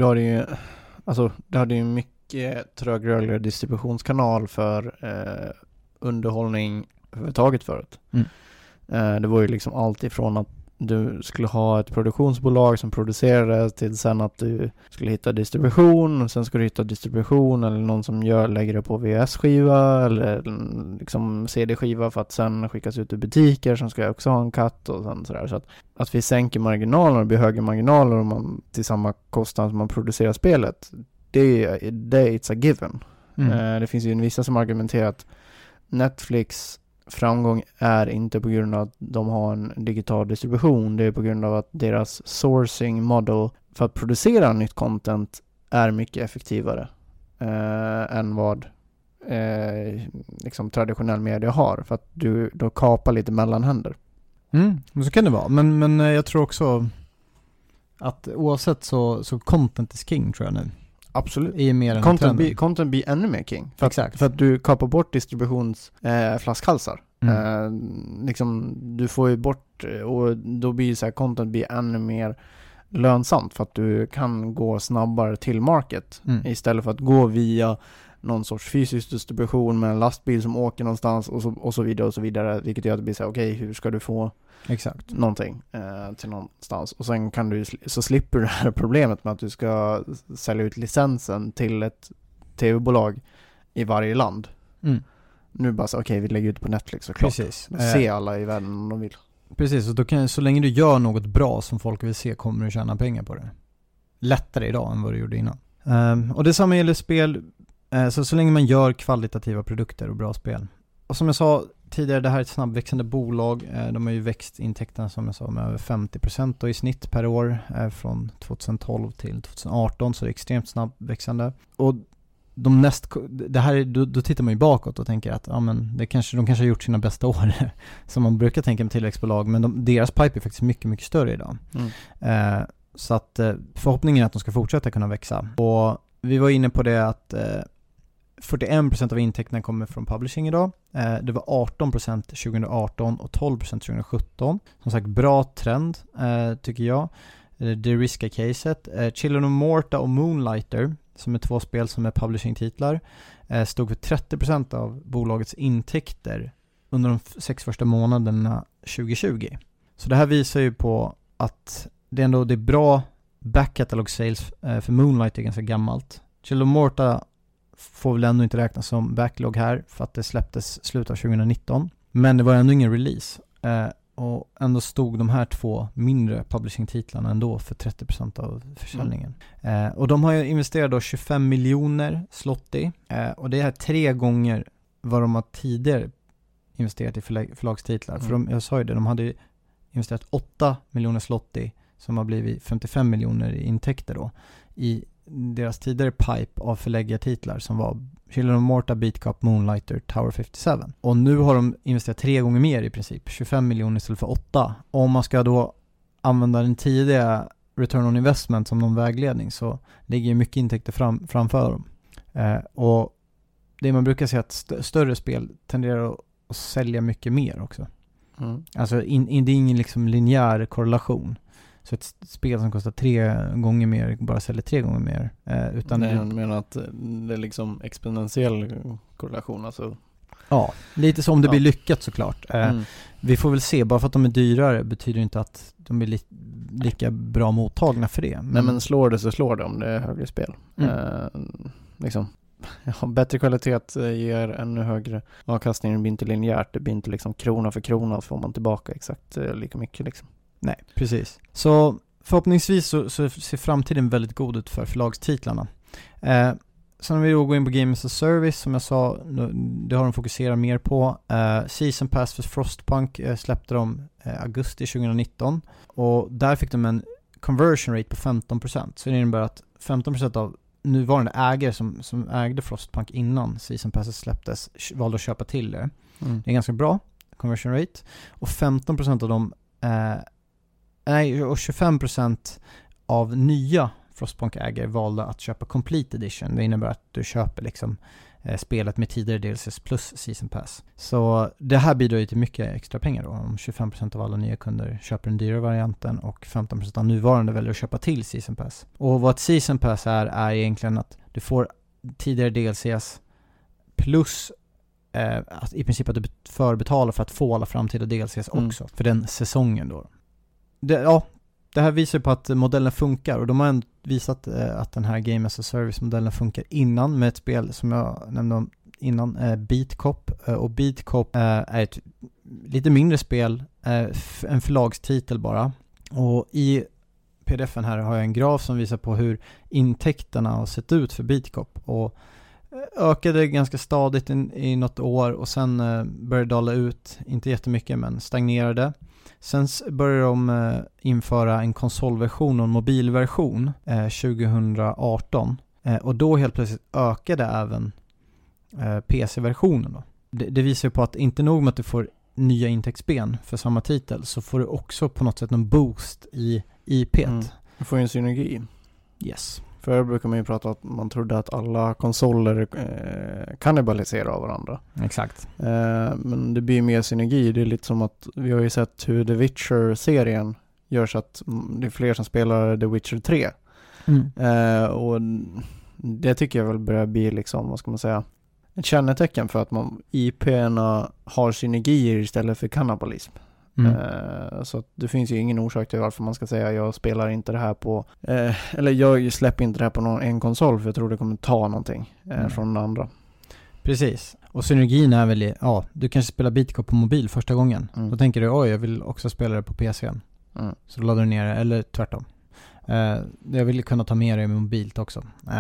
du hade ju mycket trögrörligare distributionskanal för underhållning överhuvudtaget förut. Det var ju liksom allt ifrån att du skulle ha ett produktionsbolag som producerade, till sen att du skulle hitta distribution, och sen skulle du hitta distribution eller någon som lägger det på VS-skiva eller liksom CD-skiva för att sen skickas ut i butiker som ska också ha en cut och sen sådär. Så att vi sänker marginaler och blir högre marginaler om man till samma kostnad som man producerar spelet, det är it's a given. Det finns ju vissa som argumenterar att Netflix framgång är inte på grund av att de har en digital distribution, det är på grund av att deras sourcing model för att producera nytt content är mycket effektivare än vad liksom traditionell media har, för att du då kapar lite mellanhänder. Så kan det vara, men jag tror också att oavsett så content is king, tror jag nu. Absolut. Är mer än content blir ännu mer king. Exakt. För att du kapar bort distributionsflaskhalsar. Liksom, du får ju bort, och då blir så här, content blir ännu mer lönsamt för att du kan gå snabbare till market istället för att gå via någon sorts fysisk distribution med en lastbil som åker någonstans och så vidare, vilket gör att det blir så här, okej, hur ska du få någonting till någonstans, och sen kan du så slipper du det här problemet med att du ska sälja ut licensen till ett tv-bolag i varje land. Nu bara så, okej, vi lägger ut på Netflix och klart. Precis. Se alla i världen om de vill. Precis, och då så länge du gör något bra som folk vill se kommer du tjäna pengar på det. Lättare idag än vad du gjorde innan. Och det samma gäller spel. Så länge man gör kvalitativa produkter och bra spel. Och som jag sa tidigare, det här är ett snabbväxande bolag. De har ju växt intäkterna, som jag sa, med över 50% då i snitt per år från 2012 till 2018, så det är extremt snabbväxande. Och det här, då tittar man ju bakåt och tänker att de kanske har gjort sina bästa år som man brukar tänka med tillväxtbolag, men deras pipe är faktiskt mycket, mycket större idag. Så att förhoppningen är att de ska fortsätta kunna växa. Och vi var inne på det att 41% av intäkterna kommer från publishing idag. Det var 18% 2018 och 12% 2017. Som sagt, bra trend tycker jag. Det riska caset. Children of Morta och Moonlighter, som är 2 spel som är publishing-titlar, stod för 30% av bolagets intäkter under de 6 första månaderna 2020. Så det här visar ju på att det är bra back-catalog sales, för Moonlight är ganska gammalt. Children of Morta får väl ändå inte räknas som backlog här, för att det släpptes slutet av 2019. Men det var ändå ingen release. Och ändå stod de här 2 mindre publishing-titlarna ändå för 30% av försäljningen. Och de har ju investerat då 25 miljoner zloty. Och det är 3 gånger vad de har tidigare investerat i förlagstitlar. För jag sa ju det, de hade investerat 8 miljoner zloty som har blivit 55 miljoner i intäkter då, i deras tidigare pipe av förläggartitlar som var Children of Morta, Beat Cup, Moonlighter, Tower 57. Och nu har de investerat 3 gånger mer i princip, 25 miljoner istället för 8. Och om man ska då använda den tidiga return on investment som någon vägledning, så ligger ju mycket intäkter framför dem. Och det man brukar säga att större spel tenderar att sälja mycket mer också. Alltså det är ingen liksom linjär korrelation. Så ett spel som kostar 3 gånger mer bara säljer 3 gånger mer. Utan jag menar att det är liksom exponentiell korrelation. Alltså. Ja, lite som det blir lyckat såklart. Vi får väl se, bara för att de är dyrare betyder inte att de blir lika bra mottagna för det. Nej, men slår det så slår det om det är högre spel. Liksom. Ja, bättre kvalitet ger ännu högre avkastning. Det blir inte linjärt. Det blir inte liksom krona för krona får man tillbaka exakt lika mycket liksom. Nej, precis. Så förhoppningsvis så ser framtiden väldigt god ut för förlagstitlarna. Sen om vi då går in på Game as a Service, som jag sa, det har de fokuserat mer på. Season Pass för Frostpunk släppte de augusti 2019. Och där fick de en conversion rate på 15%. Så det innebär att 15% av nuvarande ägare som ägde Frostpunk innan Season Passes släpptes valde att köpa till det. Det är ganska bra conversion rate. Och 15% av dem och 25% av nya Frostpunk-ägare valde att köpa Complete Edition. Det innebär att du köper liksom spelet med tidigare DLCs plus Season Pass. Så det här bidrar ju till mycket extra pengar då. Om 25% av alla nya kunder köper den dyra varianten och 15% av nuvarande väljer att köpa till Season Pass. Och vad ett Season Pass är egentligen att du får tidigare DLCs plus att i princip att du förbetalar för att få alla framtida DLCs också för den säsongen då. Det här visar på att modellen funkar, och de har visat att den här Game as a Service-modellen funkar innan med ett spel som jag nämnde innan, Beat Cop. Och Beat Cop är ett lite mindre spel, en förlagstitel bara. Och i pdf-en här har jag en graf som visar på hur intäkterna har sett ut för Beat Cop. Och ökade ganska stadigt i något år och sen började dala ut, inte jättemycket men stagnerade. Sen började de införa en konsolversion och en mobilversion 2018. Och då helt plötsligt ökade även PC-versionen då. Det visar ju på att inte nog med att du får nya intäktsben för samma titel, så får du också på något sätt en boost i IP:t. Du får ju en synergi. Yes. Förr brukar man ju prata att man trodde att alla konsoler kannibaliserar av varandra. Exakt. Men det blir mer synergi. Det är lite som att vi har ju sett hur The Witcher-serien gör så att det är fler som spelar The Witcher 3. Och det tycker jag väl börjar bli liksom, vad ska man säga, ett kännetecken för att IP:na har synergier istället för kannibalism. Så att det finns ju ingen orsak till varför man ska säga jag spelar inte det här på eller jag släpper inte det här på en konsol, för jag tror det kommer ta någonting från den andra. Precis. Och synergin är väl du kanske spelar Beat Cop på mobil första gången. Då tänker du, jag vill också spela det på PC. Så då laddar du ner det, eller tvärtom. Jag vill kunna ta med det med mobilt också.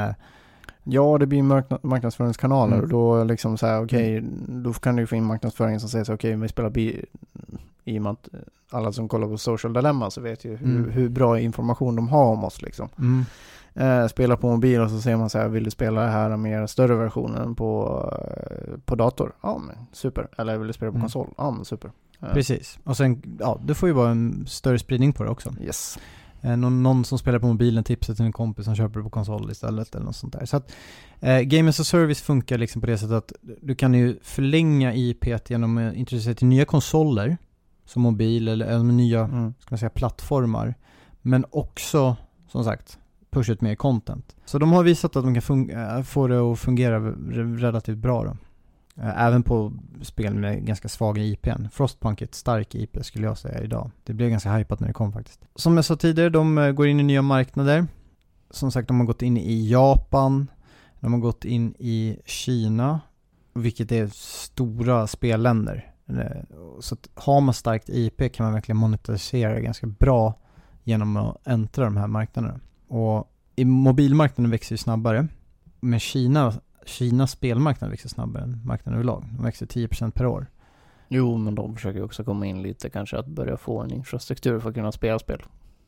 Ja, det blir marknadsföringskanaler och då liksom så här, då kan du få in marknadsföringen som säger så vi spelar i och med att alla som kollar på Social Dilemma så vet ju hur bra information de har om oss liksom. Spela på mobil och så ser man så här, vill du spela det här med större versionen på dator? Ja, men super. Eller vill du spela på konsol? Ja, men super. Precis. Och sen, du får ju bara en större spridning på det också. Yes. Någon som spelar på mobilen tipsar till en kompis som köper det på konsol istället eller något sånt där. Så att Game as a Service funkar liksom på det sättet att du kan ju förlänga IP:t genom att introducera till nya konsoler som mobil eller med nya ska man säga, plattformar, men också som sagt pusha ut mer content. Så de har visat att de kan få det att fungera relativt bra då. Även på spel med ganska svaga IP:n. Frostpunk är ett stark IP skulle jag säga idag. Det blev ganska hypat när det kom faktiskt. Som jag sa tidigare, de går in i nya marknader. Som sagt, de har gått in i Japan. De har gått in i Kina. Vilket är stora spelländer. Så att har man starkt IP kan man verkligen monetarisera ganska bra genom att äntra de här marknaderna. Och i mobilmarknaden växer ju snabbare. Men Kinas spelmarknad växer snabbare än marknaden överlag. De växer 10% per år. Jo, men de försöker också komma in lite kanske att börja få en infrastruktur för att kunna spela spel.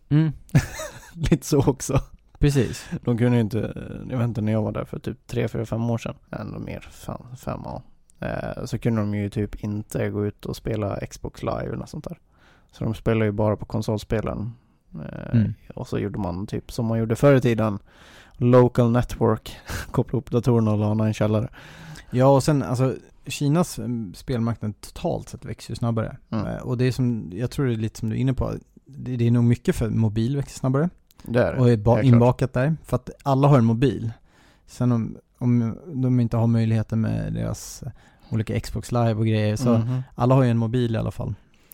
Lite så också. Precis. De kunde ju inte, jag vet inte när jag var där för typ 3-4-5 år sedan. Ändå mer, 5 år. Så kunde de ju typ inte gå ut och spela Xbox Live eller något sånt där. Så de spelar ju bara på konsolspelen. Och så gjorde man typ som man gjorde förr i tiden. Local network, koppla upp datorerna och lana en källare. Ja, och sen alltså Kinas spelmarknad totalt sett växer ju snabbare. Och det är som, jag tror det är lite som du är inne på, det är nog mycket för mobil växer snabbare. Och är inbakat där, för att alla har en mobil. Sen om de inte har möjligheter med deras olika Xbox Live och grejer, så alla har ju en mobil i alla fall.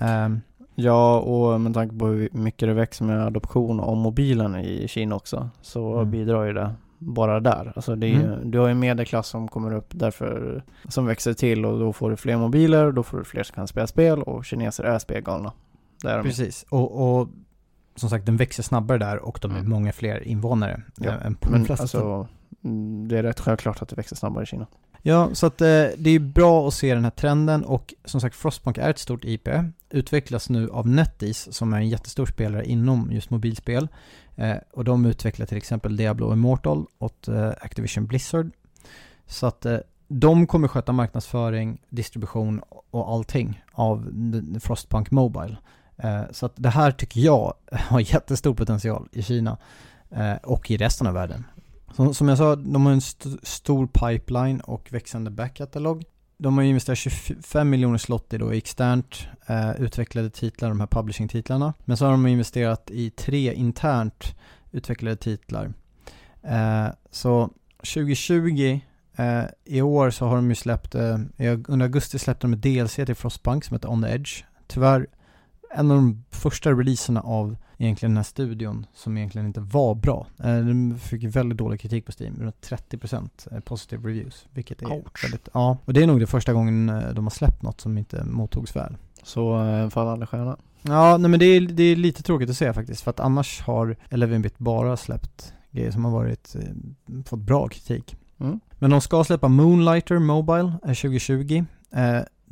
Ja, och med tanke på hur mycket det växer med adoption av mobilen i Kina också, så bidrar ju det bara där. Alltså det är du har ju en medelklass som kommer upp därför, som växer till, och då får du fler mobiler, då får du fler som kan spela spel, och kineser är spelgalna. Precis, och som sagt den växer snabbare där, och de är många fler invånare än på de flesta. Alltså, det är rätt självklart att det växer snabbare i Kina. Ja, så att det är bra att se den här trenden, och som sagt Frostpunk är ett stort IP, utvecklas nu av NetEase som är en jättestor spelare inom just mobilspel, och de utvecklar till exempel Diablo Immortal åt Activision Blizzard, så att de kommer sköta marknadsföring, distribution och allting av Frostpunk Mobile. Så att det här tycker jag har jättestor potential i Kina och i resten av världen. Som jag sa, de har en stor pipeline och växande backkatalog. De har investerat 25 miljoner slott i externt utvecklade titlar, de här publishing-titlarna. Men så har de investerat i 3 internt utvecklade titlar. Så 2020, i år så har de ju släppt, under augusti släppte de ett DLC till Frostpunk som heter On the Edge. Tyvärr en av de första releaserna av egentligen den här studion som egentligen inte var bra. Den fick väldigt dålig kritik på Steam, runt 30% positive reviews, vilket är väldigt, ja, och det är nog det första gången de har släppt något som inte mottogs väl. Så fallande stjärna. Ja, nej, men det är lite tråkigt att se faktiskt, för att annars har 11-bit bara släppt grejer som har varit fått bra kritik. Men de ska släppa Moonlighter Mobile 2020.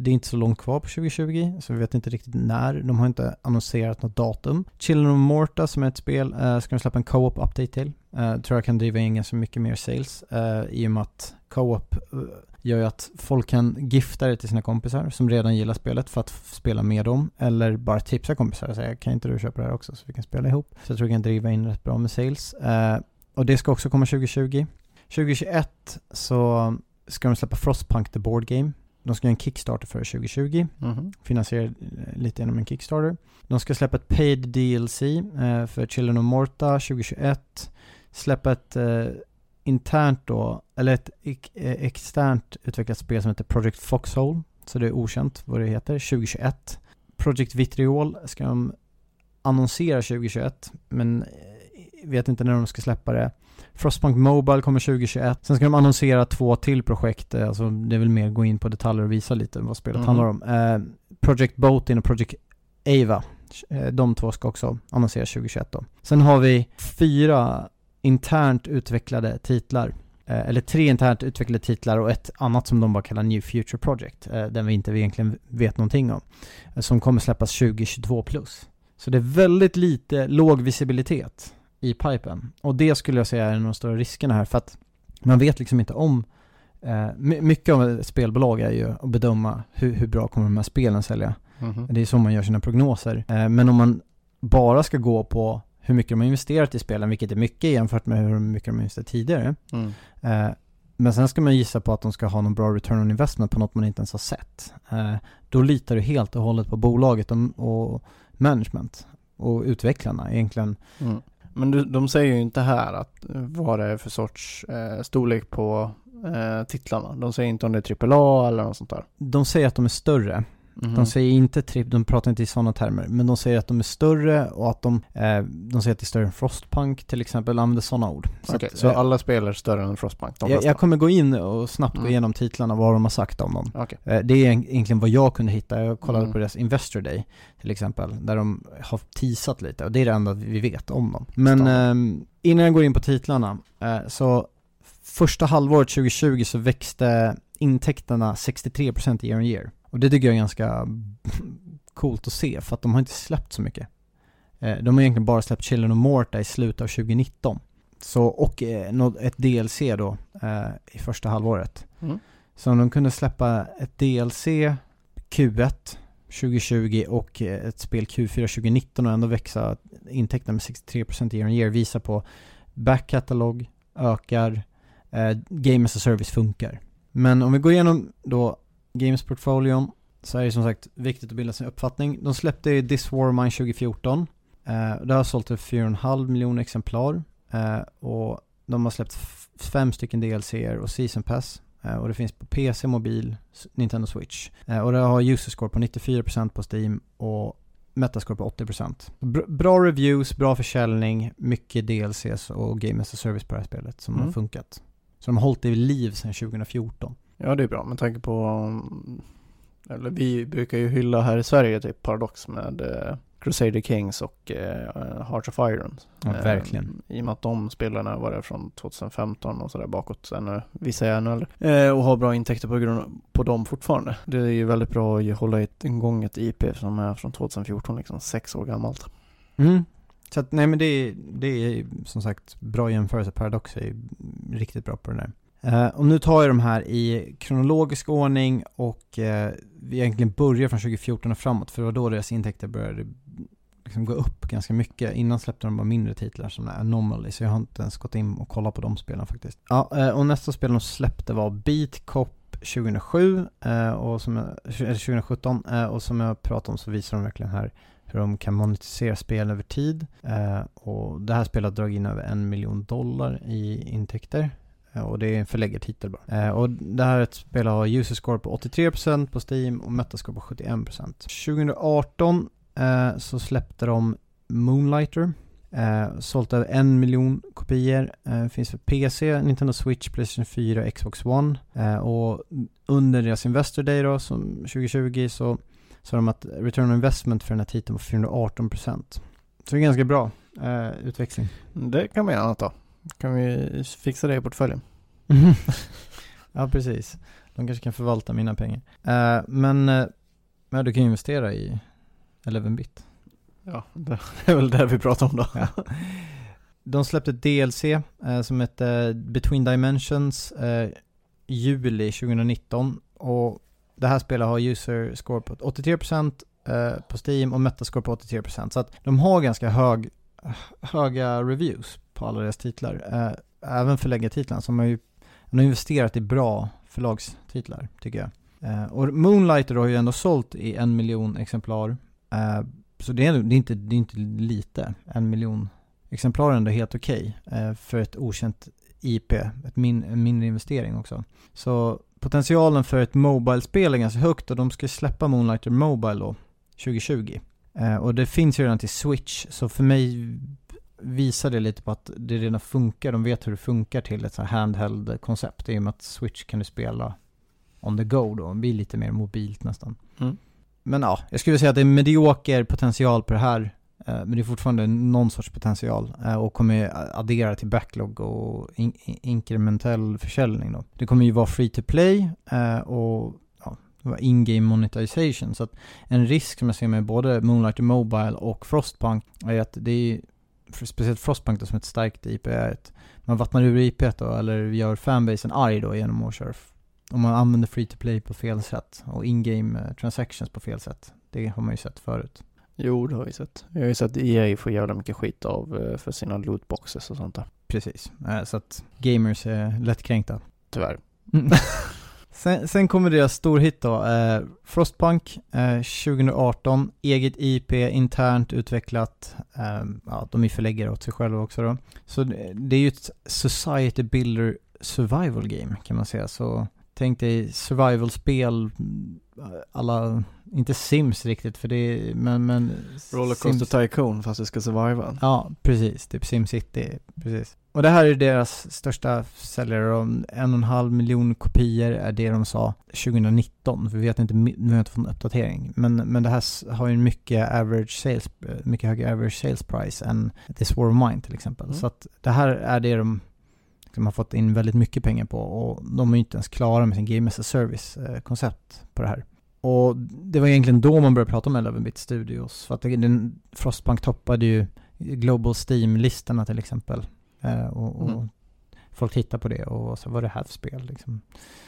det är inte så långt kvar på 2020, så vi vet inte riktigt när. De har inte annonserat något datum. Children of Morta, som är ett spel, ska de släppa en co-op update till. Tror jag kan driva in ganska mycket mer sales, i och med att co-op gör ju att folk kan gifta det till sina kompisar som redan gillar spelet för att spela med dem, eller bara tipsa kompisar och säga, kan inte du köpa det här också så vi kan spela ihop. Så jag tror jag kan driva in rätt bra med sales. Och det ska också komma 2020. 2021 så ska de släppa Frostpunk the Board Game. De ska göra en Kickstarter för 2020. Finansiera lite genom en Kickstarter. De ska släppa ett paid DLC för Children of Morta 2021. Släppa ett internt då, eller ett externt utvecklat spel som heter Project Foxhole. Så det är okänt vad det heter. 2021. Project Vitriol ska de annonsera 2021, men vet inte när de ska släppa det. Frostpunk Mobile kommer 2021. Sen ska de annonsera 2 till projekt. Alltså det är väl mer gå in på detaljer och visa lite vad spelet handlar om. Project Boatin och Project Ava. De 2 ska också annonseras 2021 då. Sen har vi 4 internt utvecklade titlar. Eller 3 internt utvecklade titlar och ett annat som de bara kallar New Future Project. Den vi inte egentligen vet någonting om. Som kommer släppas 2022 plus. Så det är väldigt lite låg visibilitet i pipen. Och det skulle jag säga är en av de stora riskerna här, för att man vet liksom inte om mycket av ett spelbolag är ju att bedöma hur bra kommer de här spelen sälja. Det är så man gör sina prognoser. Men om man bara ska gå på hur mycket de har investerat i spelen, vilket är mycket jämfört med hur mycket de har investerat tidigare. Men sen ska man gissa på att de ska ha någon bra return on investment på något man inte ens har sett. Då litar du helt och hållet på bolaget och management och utvecklarna egentligen. Men de säger ju inte här att vad det är för sorts storlek på titlarna. De säger inte om det är AAA eller något sånt där. De säger att de är större. De säger inte de pratar inte i sådana termer, men de säger att de är större och att de säger att det är större än Frostpunk till exempel, använder sådana ord. Så alla spel är större än Frostpunk? Jag kommer gå in och snabbt gå igenom titlarna, vad de har sagt om dem. Det är egentligen vad jag kunde hitta. Jag kollade på deras Investor Day till exempel, där de har teasat lite, och det är det enda vi vet om dem. Men innan jag går in på titlarna, så första halvåret 2020 så växte intäkterna 63% year on year. Och det tycker jag är ganska coolt att se, för att de har inte släppt så mycket. De har egentligen bara släppt Children of Morta i slutet av 2019. Så, och ett DLC då i första halvåret. Så om de kunde släppa ett DLC Q1 2020 och ett spel Q4 2019 och ändå växa intäkterna med 63% year on year, visar på backkatalog ökar, Game as a Service funkar. Men om vi går igenom då Games-portfolion, så är det som sagt viktigt att bilda sin uppfattning. De släppte This War of Mine 2014. Det har sålt till 4,5 miljoner exemplar. Och de har släppt 5 stycken DLC:er och Season Pass. Och det finns på PC, mobil, Nintendo Switch. Och det har user score på 94% på Steam och Metascore på 80%. Bra reviews, bra försäljning, mycket DLCs och Game as a Service på det här spelet som har funkat. Så de har hållit det i liv sedan 2014. Ja, det är bra. Men tanke på, eller vi brukar ju hylla här i Sverige typ Paradox med Crusader Kings och Hearts of Iron. Ja, verkligen. I och med att de spelarna var det från 2015 och sådär bakåt, vissa är ännu äldre. Och har bra intäkter på grund på dem fortfarande. Det är ju väldigt bra att hålla igång ett IP som är från 2014, liksom 6 år gammalt. Så att, nej men det är som sagt bra jämförelse. Paradox är riktigt bra på det där. Och nu tar jag de här i kronologisk ordning och vi egentligen börjar från 2014 och framåt, för det var då deras intäkter började liksom gå upp ganska mycket. Innan släppte de bara mindre titlar som Anomaly, så jag har inte ens gått in och kollat på de spelen faktiskt. Ja, och nästa spel de släppte var Beat Cop 2007 och 2017 och som jag pratade om så visar de verkligen här hur de kan monetisera spel över tid. Och det här spelet har dragit in över $1 million i intäkter. Och det är en förläggartitel bara. Och det här är ett spel har user score på 83% på Steam och Metascore på 71%. 2018 så släppte de Moonlighter. Sålt över 1 miljon kopior. Finns för PC, Nintendo Switch, PlayStation 4, Xbox One. Och under deras Investor Day då, som 2020 så sa de att return on investment för den här titeln var 418%. Så det är ganska bra utväxling. Det kan man gärna ta. Kan vi fixa det i portföljen? Ja, precis. De kanske kan förvalta mina pengar. Men du kan ju investera i 11-bit. Ja, det är väl det vi pratar om då. Ja. De släppte ett DLC som heter Between Dimensions juli 2019. Och det här spelet har user score på 83% på Steam och Metascore på 83%. Så att de har ganska höga reviews på alla deras titlar. Även förläggartitlarna som har investerat i bra förlagstitlar, tycker jag. Och Moonlighter har ju ändå sålt i 1 miljon exemplar. Så det är inte lite. 1 miljon exemplar är ändå helt okej för ett okänt IP. En mindre investering också. Så potentialen för ett mobile-spel är ganska högt och de ska släppa Moonlighter Mobile då 2020. Och det finns ju redan till Switch, så för mig visar det lite på att det redan funkar. De vet hur det funkar till ett så här handheld-koncept. Det är ju med att Switch kan du spela on the go då. Det blir lite mer mobilt nästan. Mm. Men ja, jag skulle säga att det är medioker potential på det här. Men det är fortfarande någon sorts potential. Och kommer addera till backlog och inkrementell försäljning då. Det kommer ju vara free to play och in-game monetization. Så att en risk som jag ser med både Moonlighter Mobile och Frostpunk är att det är, speciellt Frostpunk då, som ett starkt IP, är att man vattnar ur IP då, eller gör fanbasen arg då genom att köra, om man använder free to play på fel sätt och in-game transactions på fel sätt. Det har man ju sett förut. Jo, det har vi sett. Jag har ju sett EA får jävla mycket skit av för sina lootboxes och sånt där. Precis. Så att gamers är lättkränkta. Tyvärr. Sen kommer deras storhit då. Frostpunk 2018. Eget IP, internt utvecklat. De är förläggare åt sig själva också då. Så det är ju ett society builder survival game kan man säga. Så tänk dig survival-spel alla, inte Sims riktigt för det, men Rollercoaster Tycoon fast det ska surviva. Ja, precis, typ SimCity, precis. Och det här är deras största säljare, och 1,5 miljon kopior är det de sa 2019. För vi vet inte, nu har jag inte fått en uppdatering. Men det här har ju en mycket högre average sales price än This War of Mine till exempel. Så att det här är det de har fått in väldigt mycket pengar på, och de är inte ens klara med sin Game as a Service-koncept på det här. Och det var egentligen då man började prata om 11-bit Studios, för att Frostpunk toppade ju Global Steam-listorna till exempel, och folk tittar på det och så, vad är det här för spel liksom.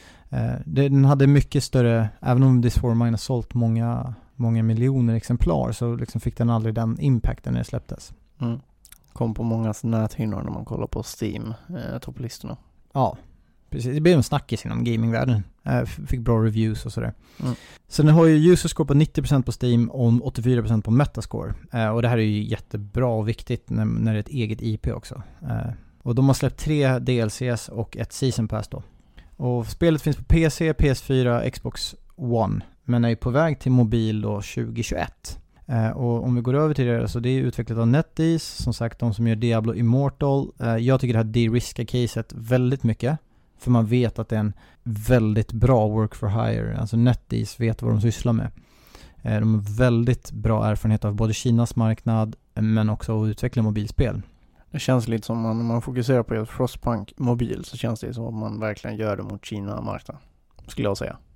Den hade mycket större, även om This War of Mine har sålt många miljoner exemplar, så liksom fick den aldrig den impacten när det släpptes. Kom på många näthinnor när man kollar på Steam topplistorna. Ja, precis. Det blev en snackis inom gamingvärlden. Fick bra reviews och sådär. Så den har ju user score på 90% på Steam och 84% på Metascore. Och det här är ju jättebra och viktigt när det är ett eget IP också. Och de har släppt 3 DLCs och ett Season Pass då. Och spelet finns på PC, PS4, Xbox One. Men är på väg till mobil då 2021. Och om vi går över till det, så det är utvecklat av NetEase, som sagt de som gör Diablo Immortal. Jag tycker det här de-riskar caset väldigt mycket, för man vet att det är en väldigt bra work for hire. Alltså NetEase vet vad de sysslar med. De har väldigt bra erfarenhet av både Kinas marknad men också att utveckla mobilspel. Det känns lite som när man fokuserar på Frostpunk mobil, så känns det som att man verkligen gör det mot Kina-marknaden, skulle jag säga.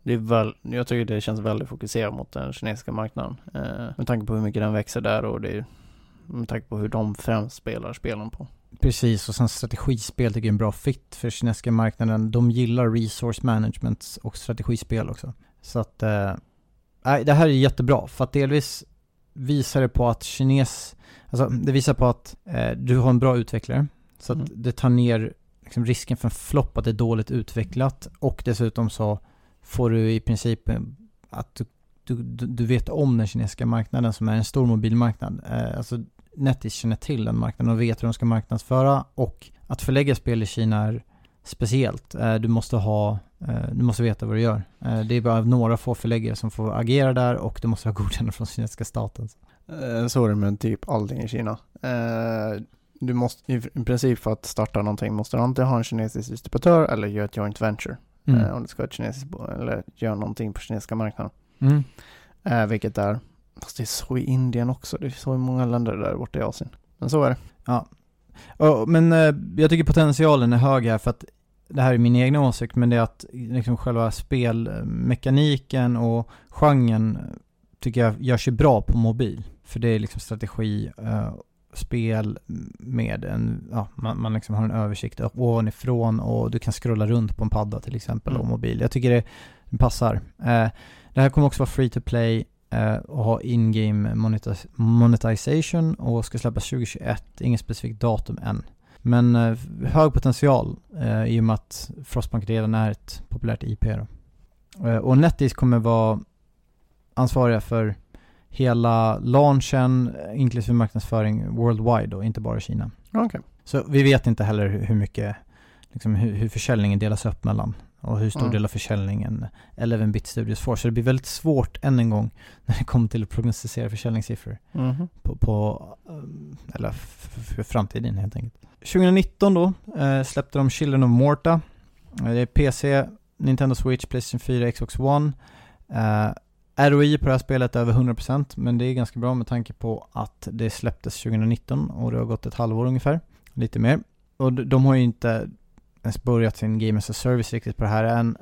Jag tycker det känns väldigt fokuserat mot den kinesiska marknaden. Med tanke på hur mycket den växer där, och det är, med tanke på hur de främst spelar spelen på. Precis, och sen strategispel tycker jag är en bra fit för kinesiska marknaden. De gillar resource management och strategispel också. Så att det här är jättebra, för att delvis visar det på att det visar på att du har en bra utvecklare, så att det tar ner liksom risken för en flopp att det är dåligt utvecklat, och dessutom så får du i princip att du vet om den kinesiska marknaden, som är en stor mobilmarknad. Alltså NetEase känner till den marknaden och vet hur de ska marknadsföra, och att förlägga spel i Kina är speciellt. Du måste veta vad du gör. Det är bara några få förläggare som får agera där, och du måste ha godkännande från kinesiska staten. Så är det med typ allting i Kina. Du måste i princip, för att starta någonting, måste du antingen ha en kinesisk distributör eller göra ett joint venture. Om du ska ha ett kinesiskt eller göra någonting på kinesiska marknaden. Vilket är, fast det är så i Indien också. Det är så i många länder där borta i Asien. Men så är det. Ja. Men jag tycker potentialen är hög här, för att det här är min egna åsikt, men det är att liksom själva spelmekaniken och genren tycker jag gör sig bra på mobil. För det är liksom strategi, spel med man liksom har en översikt ovanifrån och du kan scrolla runt på en padda till exempel och mobil. Jag tycker det passar. Det här kommer också vara free to play och ha in-game monetization och ska släppas 2021. Inget specifikt datum än. Men hög potential i och med att Frostpunk redan är ett populärt IP då. Och NetEase kommer vara ansvariga för hela launchen inklusive marknadsföring worldwide och inte bara i Kina. Okay. Så vi vet inte heller hur mycket liksom, hur försäljningen delas upp mellan och hur stor del av försäljningen 11-bit Studios får. Så det blir väldigt svårt än en gång när det kommer till att prognostisera försäljningssiffror eller för framtiden helt enkelt. 2019 då släppte de Children of Morta. Det är PC, Nintendo Switch, PlayStation 4, Xbox One. ROI på det här spelet är över 100%, men det är ganska bra med tanke på att det släpptes 2019 och det har gått ett halvår ungefär, lite mer. Och de har ju inte ens börjat sin Game as a Service riktigt på det här än.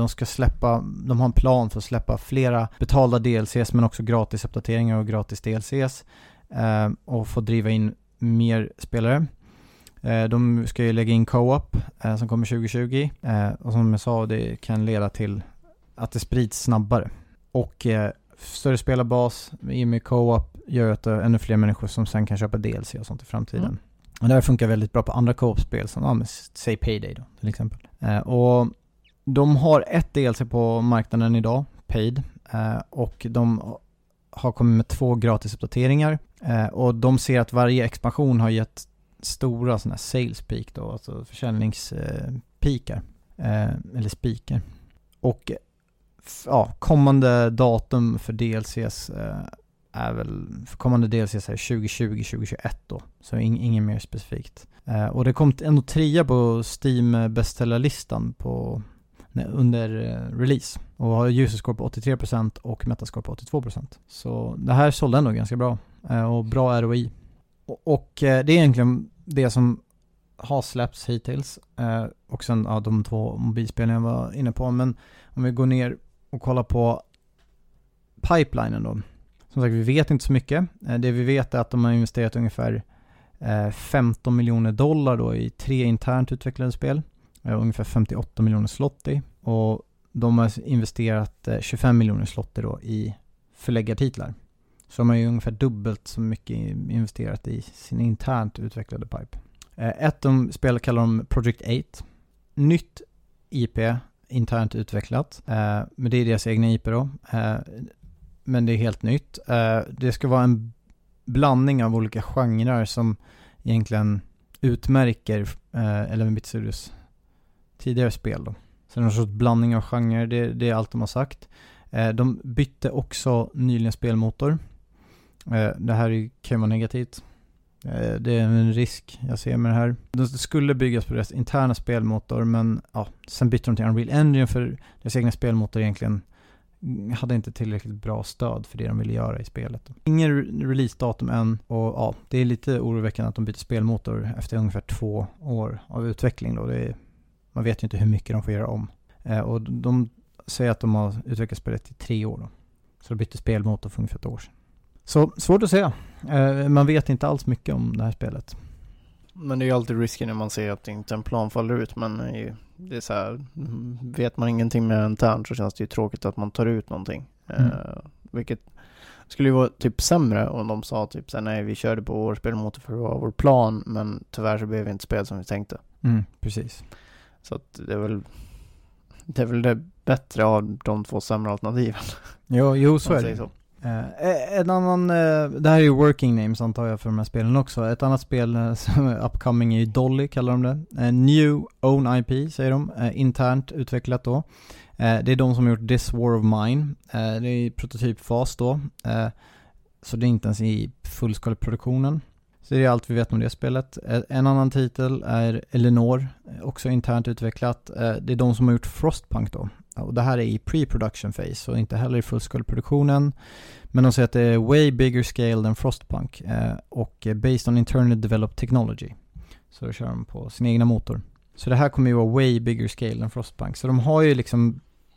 De har en plan för att släppa flera betalda DLCs men också gratis uppdateringar och gratis DLCs och få driva in mer spelare. De ska ju lägga in co-op som kommer 2020 och som jag sa, det kan leda till att det sprids snabbare. Och större spelarbas i och med co-op gör att ännu fler människor som sen kan köpa DLC och sånt i framtiden. Och det här funkar väldigt bra på andra co-op-spel som säg Payday då till exempel. Och de har ett DLC på marknaden idag, Paid, och de har kommit med 2 gratis uppdateringar och de ser att varje expansion har gett stora sådana här sales peak då, alltså försäljningspikar eller spikar. Och kommande datum för DLCs är väl kommande DLCs är 2020-2021 då, så inget mer specifikt. Och det kom ändå 3 på Steam bestsellerlistan under release och har user score på 83% och metascore på 82%. Så det här sålde ändå ganska bra och bra ROI. Och det är egentligen det som har släppts hittills och sen de 2 mobilspelen jag var inne på. Men om vi går ner och kollar på pipelinen då. Som sagt, vi vet inte så mycket. Det vi vet är att de har investerat ungefär $15 miljoner då i 3 internt utvecklade spel. Ungefär 58 miljoner zloty. Och de har investerat 25 miljoner zloty då i förläggartitlar. Så de har ju ungefär dubbelt så mycket investerat i sin internt utvecklade pipe. Ett spel kallar de Project 8. Nytt IP, internt utvecklat. Men det är deras egna IP då. Men det är helt nytt. Det ska vara en blandning av olika genrer som egentligen utmärker 11-bit Studios tidigare spel då. Så det är en sorts blandning av genrer, det är allt de har sagt. De bytte också nyligen spelmotor. Det här kan vara negativt. Det är en risk jag ser med det här. Det skulle byggas på deras interna spelmotor, men sen bytte de till Unreal Engine för deras egna spelmotor egentligen hade inte tillräckligt bra stöd för det de ville göra i spelet. Ingen releasedatum än och det är lite oroväckande att de byter spelmotor efter ungefär 2 år av utveckling då. Man vet ju inte hur mycket de får göra om. Och de säger att de har utvecklat spelet i 3 år då. Så de bytte spelmotor för ungefär 1 år sedan. Så svårt att säga. Man vet inte alls mycket om det här spelet. Men det är ju alltid risken när man ser att inte en plan faller ut. Men det är så här, vet man ingenting med internt så känns det ju tråkigt att man tar ut någonting. Vilket skulle ju vara typ sämre om de sa typ så här, nej vi körde på vår spelmotor för att vara vår plan, men tyvärr så blev vi inte spel som vi tänkte. Precis. Så att det är väl det bättre av de 2 sämre alternativen. Jo så är det. Så. En annan, det här är ju working names antar jag för de här spelen också. Ett annat spel som är upcoming är ju Dolly kallar de det. New Own IP säger de, internt utvecklat då. Det är de som har gjort This War of Mine. Det är i prototypfas då. Så det är inte ens i fullskaleproduktionen. Så det är allt vi vet om det spelet. En annan titel är Eleanor, också internt utvecklat. Det är de som har gjort Frostpunk då. Och det här är i pre-production phase och inte heller i fullskaleproduktionen. Men de säger att det är way bigger scale than Frostpunk och based on internally developed technology. Så då kör de på sin egna motor. Så det här kommer ju vara way bigger scale än Frostpunk. Så de har ju liksom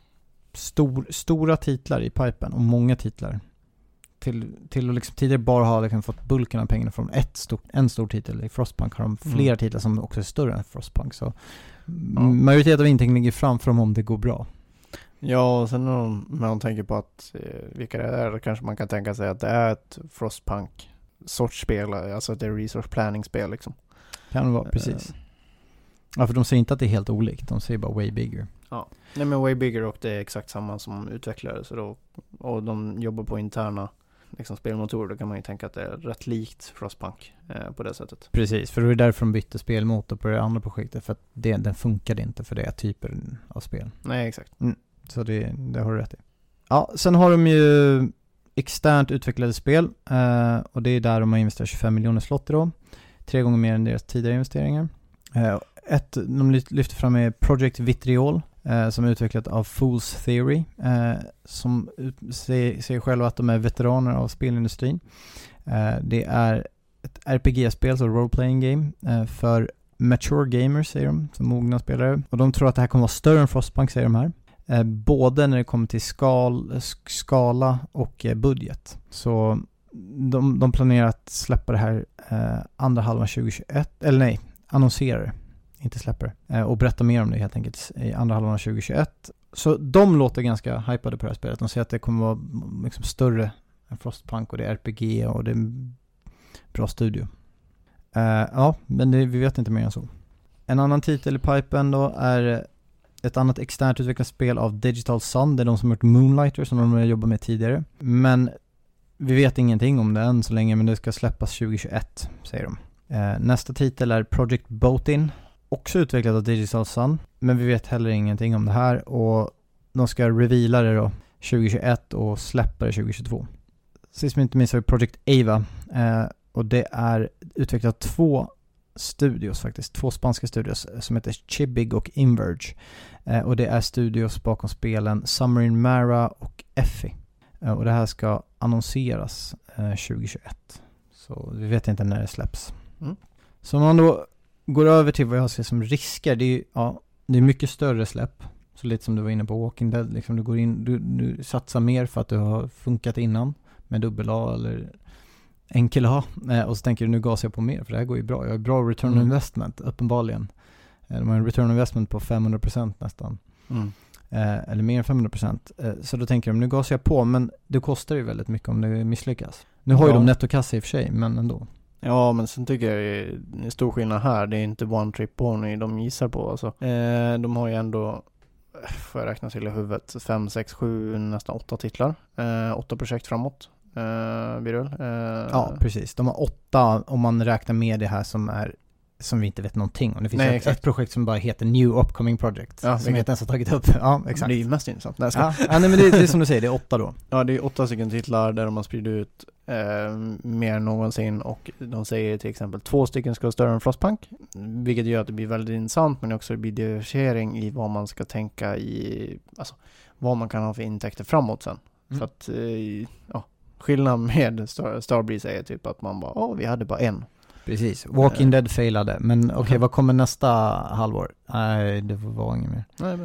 stora titlar i pipen och många titlar. Till att liksom tidigare bara ha liksom fått bulken av pengarna från en stor titel. I Frostpunk har de flera titlar som också är större än Frostpunk. Så majoritet av intäkten ligger framför dem om det går bra. Ja, och sen om man tänker på att vilka det är, kanske man kan tänka sig att det är ett Frostpunk sorts spel, alltså det är resource planning spel liksom. Kan det vara, precis. Ja, för de säger inte att det är helt olikt, de säger bara way bigger. Ja, nej men way bigger, och det är exakt samma som utvecklare, så då, och de jobbar på interna liksom spelmotorer, då kan man ju tänka att det är rätt likt Frostpunk på det sättet. Precis, för det är därför de bytte spelmotor på det andra projektet, för att den funkade inte för det typen av spel. Nej, exakt. Så det har du rätt i. Ja, sen har de ju externt utvecklade spel och det är där de har investerat 25 miljoner slott då. 3 gånger mer än deras tidigare investeringar. Ett de lyfter fram är Project Vitriol som är utvecklat av Fool's Theory som säger själva att de är veteraner av spelindustrin. Det är ett RPG-spel, så role-playing game för mature gamers, säger de, som mogna spelare. Och de tror att det här kommer vara större än Frostpunk, säger de här. Både när det kommer till skala och budget. Så de planerar att släppa det här andra halvan 2021, eller nej, annonserar, inte släpper, och berätta mer om det helt enkelt i andra halvan 2021. Så de låter ganska hypade på det här spelet. De säger att det kommer vara liksom större än Frostpunk, och det är RPG och det är en bra studio. Ja, men vi vet inte mer än så. En annan titel i pipen då är ett annat externt utvecklat spel av Digital Sun. Det är de som har gjort Moonlighter, som de har jobbat med tidigare. Men vi vet ingenting om det än så länge, men det ska släppas 2021, säger de. Nästa titel är Project Boatin, också utvecklat av Digital Sun, men vi vet heller ingenting om det här, och de ska reveala det då 2021 och släppa det 2022. Sist men inte minst har vi Project Ava, och det är utvecklat av 2 studios faktiskt, 2 spanska studios som heter Chibig och Inverge, och det är studios bakom spelen Summer in Mara och Effie, och det här ska annonseras 2021, så vi vet inte när det släpps. Så om man då går över till vad jag ser som risker, det är mycket större släpp, så lite som du var inne på Walking Dead, liksom du går in, du satsar mer för att du har funkat innan med dubbel A eller enkel A, och så tänker du, nu gasar jag på mer för det här går ju bra, jag har bra return on investment uppenbarligen. De har en return on investment på 500% nästan, eller mer än 500%, så då tänker de, nu gasar jag på, men det kostar ju väldigt mycket om det misslyckas. Nu har ju de nettokassa i och för sig, men ändå. Ja, men sen tycker jag det är stor skillnad här. Det är inte one trip pony de gissar på. Alltså. De har ju ändå, får jag räkna till i huvudet, 5, 6, 7, nästan 8 titlar. 8 projekt framåt. Birul. Ja, precis. De har 8 om man räknar med det här som vi inte vet någonting om. Det finns ett projekt som bara heter New Upcoming Project, som vi inte ens har tagit upp. Ja, exakt. Det är ju mest intressant. Nej, men det är som du säger, det är 8 då. Ja, det är 8 stycken titlar där de har spridit ut mer än någonsin, och de säger till exempel 2 stycken ska vara större än Frostpunk, vilket gör att det blir väldigt intressant, men också det blir diversifiering i vad man ska tänka i, alltså vad man kan ha för intäkter framåt sen. För att skillnaden med Starbreeze är typ att man bara, vi hade bara en. Precis, Walking Dead failade, men okej, vad kommer nästa halvår? Nej, det var inget mer.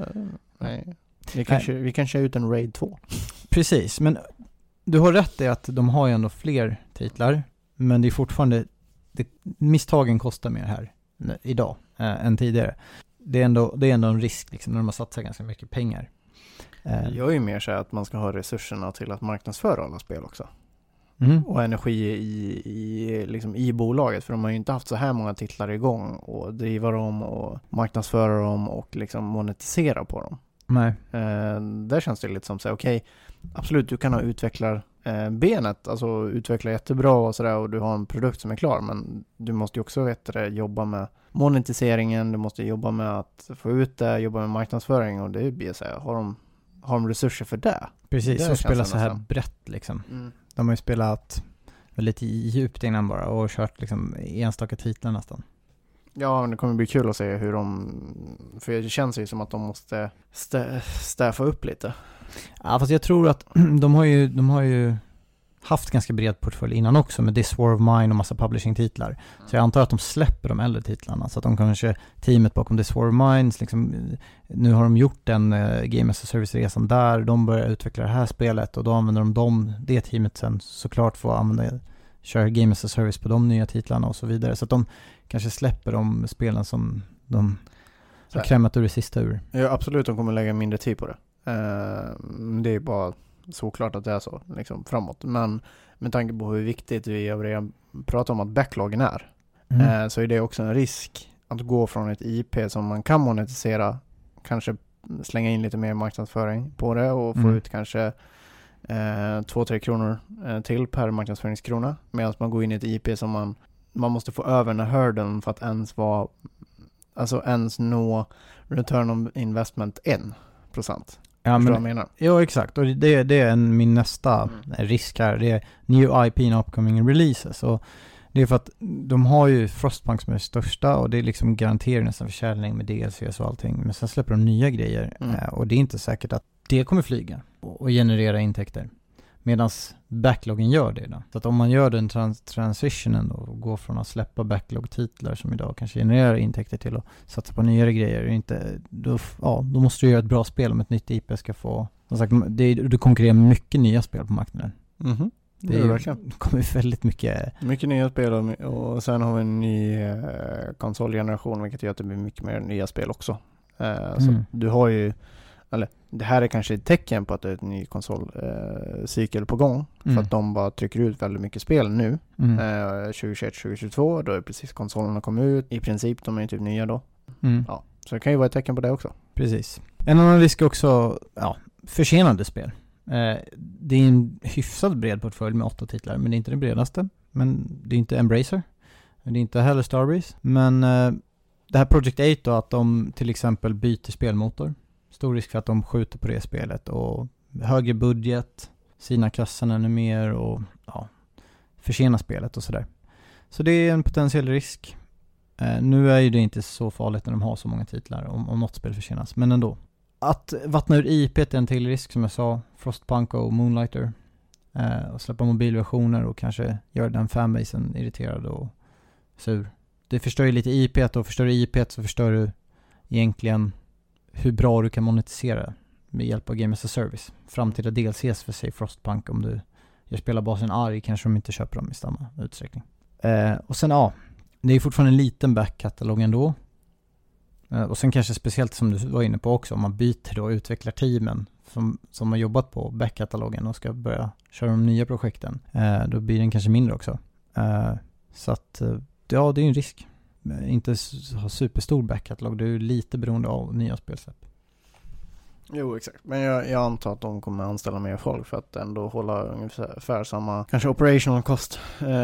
Nej. Vi kan köra ut en Raid 2. Precis, men du har rätt i att de har ju ändå fler titlar, men det är fortfarande, misstagen kostar mer här idag än tidigare. Det är ändå en risk liksom, när de har satsat ganska mycket pengar. Jag är ju mer så att man ska ha resurserna till att marknadsföra alla spel också. Och energi i bolaget, för de har ju inte haft så här många titlar igång och driva dem och marknadsföra dem och liksom monetisera på dem. Nej. Där känns det lite som så okej, absolut, du kan ha utvecklarbenet, alltså utveckla jättebra och sådär, och du har en produkt som är klar, men du måste ju också jobba med monetiseringen, du måste jobba med att få ut det, jobba med marknadsföring, och det blir så här, har de resurser för det? Precis, och spela så här brett liksom. De har ju spelat lite djupt innan bara och kört liksom enstaka titlar nästan. Ja, det kommer bli kul att se hur för det känns ju som att de måste stäffa upp lite. Ja, fast jag tror att de har ju haft ganska bred portfölj innan också med This War of Mine och massa publishing-titlar. Så jag antar att de släpper de äldre titlarna så att de kanske, teamet bakom This War of Mine liksom, nu har de gjort den Game as a Service-resan där, de börjar utveckla det här spelet och då använder de det teamet sen såklart för att köra Game as a Service på de nya titlarna och så vidare. Så att de kanske släpper de spelen som de har krämat ur det sista ur. Ja, absolut, de kommer lägga mindre tid på det. Det är bara såklart att det är så liksom, framåt. Men med tanke på hur viktigt vi har redan pratat om att backloggen är, så är det också en risk att gå från ett IP som man kan monetisera, kanske slänga in lite mer marknadsföring på det och få ut kanske 2-3 kronor till per marknadsföringskrona, medan man går in i ett IP som man måste få över den här hörden för att ens nå return on investment 1%. Ja, men, jag menar. Ja, exakt. Och det är min nästa risk här. Det är new IP and upcoming releases. Och det är för att de har ju Frostpunk som är det största och det är liksom garanterar nästan försäljning med DLCs och allting. Men sen släpper de nya grejer och det är inte säkert att det kommer flyga och generera intäkter. Medan backloggen gör det då. Så att om man gör den transitionen och går från att släppa backlog-titlar som idag kanske genererar intäkter till att satsa på nyare grejer, då måste du göra ett bra spel om ett nytt IP ska få... Som sagt, du konkurrerar med mycket nya spel på marknaden. Mm-hmm. Det kommer väldigt mycket... Mycket nya spel och sen har vi en ny konsolgeneration, vilket gör att det blir mycket mer nya spel också. Så du har ju... Eller, det här är kanske ett tecken på att det är en ny konsolcykel på gång. För att de bara trycker ut väldigt mycket spel nu. 2021-2022, då är precis konsolerna kommit ut. I princip, de är ju typ nya då. Ja, så det kan ju vara ett tecken på det också. Precis. En annan risk är också försenade spel. Det är en hyfsad bred portfölj med 8 titlar, men det är inte den bredaste. Men det är inte Embracer. Det är inte heller Starbreeze. Men det här Project 8 då, att de till exempel byter spelmotor. Stor risk för att de skjuter på det spelet och högre budget, sina kassan ännu mer och försena spelet och sådär. Så det är en potentiell risk. Nu är ju det inte så farligt när de har så många titlar om något spel försenas, men ändå. Att vattna ur IP är en till risk som jag sa, Frostpunk och Moonlighter. Och släppa mobilversioner och kanske göra den fanbasen irriterad och sur. Det förstör ju lite IP och förstör du IP så förstör du egentligen hur bra du kan monetisera med hjälp av Game as a Service. Framtida DLCs för sig Frostpunk, om du gör spelarbasen arg kanske de inte köper dem i samma utsträckning. Och sen det är fortfarande en liten backkatalog ändå. Och sen kanske speciellt som du var inne på också, om man byter då utvecklarteamen som har jobbat på backkatalogen och ska börja köra de nya projekten, då blir den kanske mindre också. Så att det är en risk. Inte ha superstor backkatalog, du är lite beroende av nya spelsläpp. Jo, exakt. Men jag antar att de kommer anställa mer folk för att ändå hålla ungefär samma kanske operational cost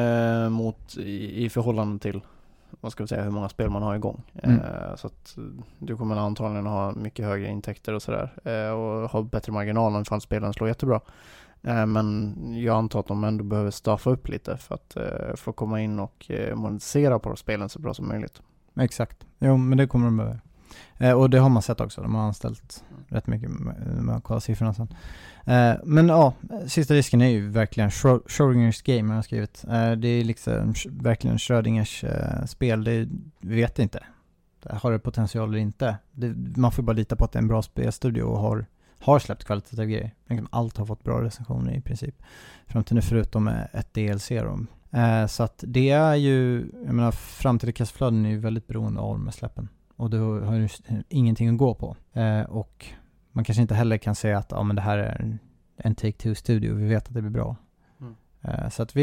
i förhållande till vad ska vi säga, hur många spel man har igång. Så att du kommer antagligen ha mycket högre intäkter och sådär och ha bättre marginal än ifall spelen slår jättebra. Men jag antar att de ändå behöver staffa upp lite för att få komma in och monetisera på spelen så bra som möjligt. Exakt. Jo, men det kommer de behöva. Och det har man sett också. De har anställt rätt mycket med att kolla siffrorna sen. Men sista risken är ju verkligen Schrödingers game, jag har skrivit. Det är liksom verkligen Schrödingers spel. Det vet inte. Har det potential eller inte? Man får bara lita på att det är en bra spelstudio och har släppt kvalitativa grejer. Allt har fått bra recensioner i princip. Fram till nu förutom ett DLC. Så att det är ju, jag menar, framtida kassaflöden är ju väldigt beroende av med släppen. Och du har ju ingenting att gå på. Och man kanske inte heller kan säga att men det här är en Take-Two-studio. Vi vet att det blir bra. Så att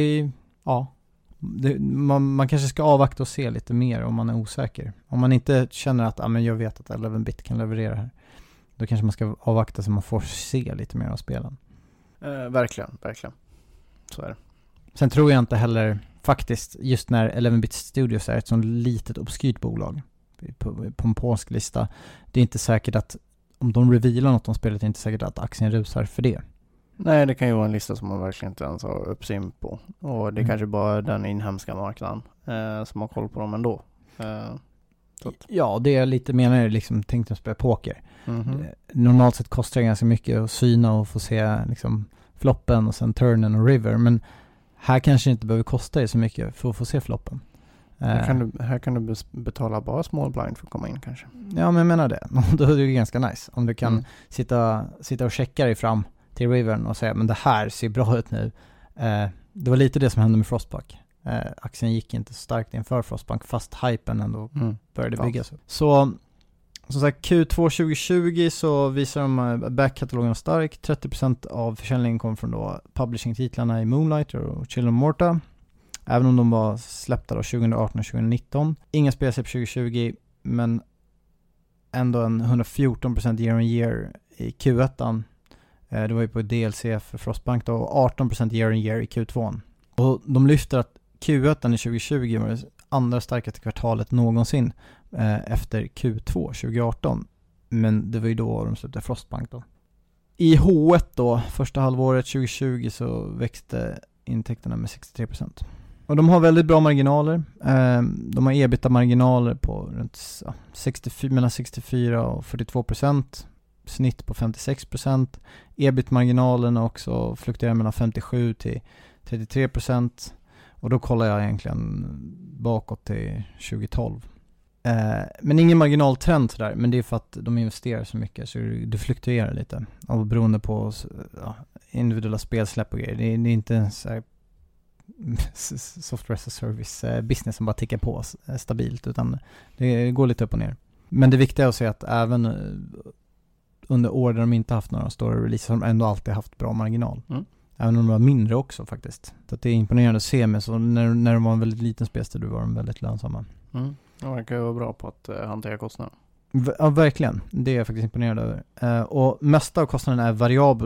man kanske ska avvakta och se lite mer om man är osäker. Om man inte känner att men jag vet att 11-bit kan leverera här. Då kanske man ska avvakta så man får se lite mer av spelen. Verkligen. Så är det. Sen tror jag inte heller faktiskt, just när 11-bit Studios är ett sånt litet obskyrt bolag på en polsk lista, det är inte säkert att om de revealar något om spelet, är det inte säkert att aktien rusar för det. Nej, det kan ju vara en lista som man verkligen inte ens har uppsyn på. Och det är kanske bara den inhemska marknaden som har koll på dem ändå. förstått. Ja, det är lite menar jag liksom tänkte att spela poker. Mhm. Normalt sett kostar det ganska mycket att syna och få se liksom floppen och sen turnen och river, men här kanske inte behöver kosta dig så mycket för att få se floppen. Här kan du betala bara small blind för att komma in kanske. Ja, men jag menar det. Då är det ganska nice. Om du kan sitta och checka dig fram till rivern och säga, men det här ser bra ut nu. Det var lite det som hände med Frostbank. Aktien gick inte så starkt inför Frostbank fast hypen ändå började byggas upp. Så som sagt, Q2 2020 så visar de backkatalogen stark. 30% av försäljningen kom från då publishing-titlarna i Moonlighter och Children of Morta. Även om de var släppta då 2018 och 2019. Inga spelsläpp 2020, men ändå en 114% year on year i Q1. Det var ju på DLC för Frostbank då, och 18% year on year i Q2. Och de lyfter att Q1 i 2020 var det andra starkaste kvartalet någonsin efter Q2 2018. Men det var ju då de släppte Frostbank då. I H1 då, första halvåret 2020 så växte intäkterna med 63%. Och de har väldigt bra marginaler. De har EBITDA-marginaler på runt mellan 64 och 42%. Snitt på 56%. EBIT-marginalen också fluktuerar mellan 57 till 33%. Och då kollar jag egentligen bakåt till 2012. Men ingen marginaltrend sådär. Men det är för att de investerar så mycket så det fluktuerar lite. Och beroende på individuella spelsläpp och grejer. Det är inte så här software as a service business som bara tickar på stabilt, utan det går lite upp och ner. Men det viktiga är att se att även under år där de inte haft några stora releaser har de ändå alltid haft bra marginal. Även om de var mindre också faktiskt. Så att det är imponerande att se med, så när de var en väldigt liten spelstudie var de väldigt lönsamma. De verkar ju vara bra på att hantera kostnader. Ja, verkligen. Det är jag faktiskt imponerad över. Och mesta av kostnaden är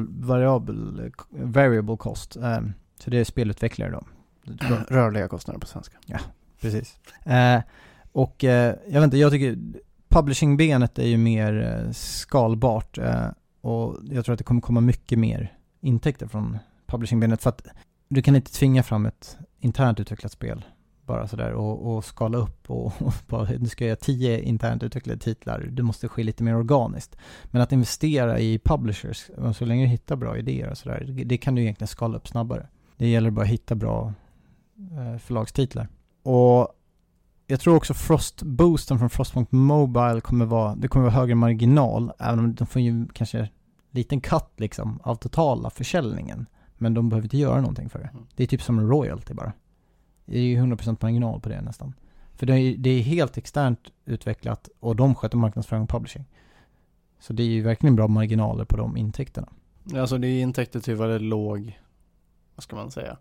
variable cost. Så det är spelutvecklare då. Rörliga kostnader på svenska. Ja, precis. Och jag vet inte, jag tycker publishing-benet är ju mer skalbart. Och jag tror att det kommer komma mycket mer intäkter från publishing-benet. För att du kan inte tvinga fram ett internt utvecklat spel bara sådär och skala upp och bara, du ska göra 10 internt utvecklade titlar. Det måste ske lite mer organiskt. Men att investera i publishers, så länge du hittar bra idéer och sådär, det kan du egentligen skala upp snabbare. Det gäller bara att hitta bra förlagstitlar. Och jag tror också Frostboosten från Frostbank Mobile kommer vara högre marginal, även om de får ju kanske liten cut liksom av totala försäljningen. Men de behöver inte göra någonting för det. Det är typ som en royalty bara. Det är ju 100% marginal på det nästan. För det är helt externt utvecklat och de sköter marknadsföring och publishing. Så det är ju verkligen bra marginaler på de intäkterna. Alltså det är intäkter till väldigt låg, vad ska man säga,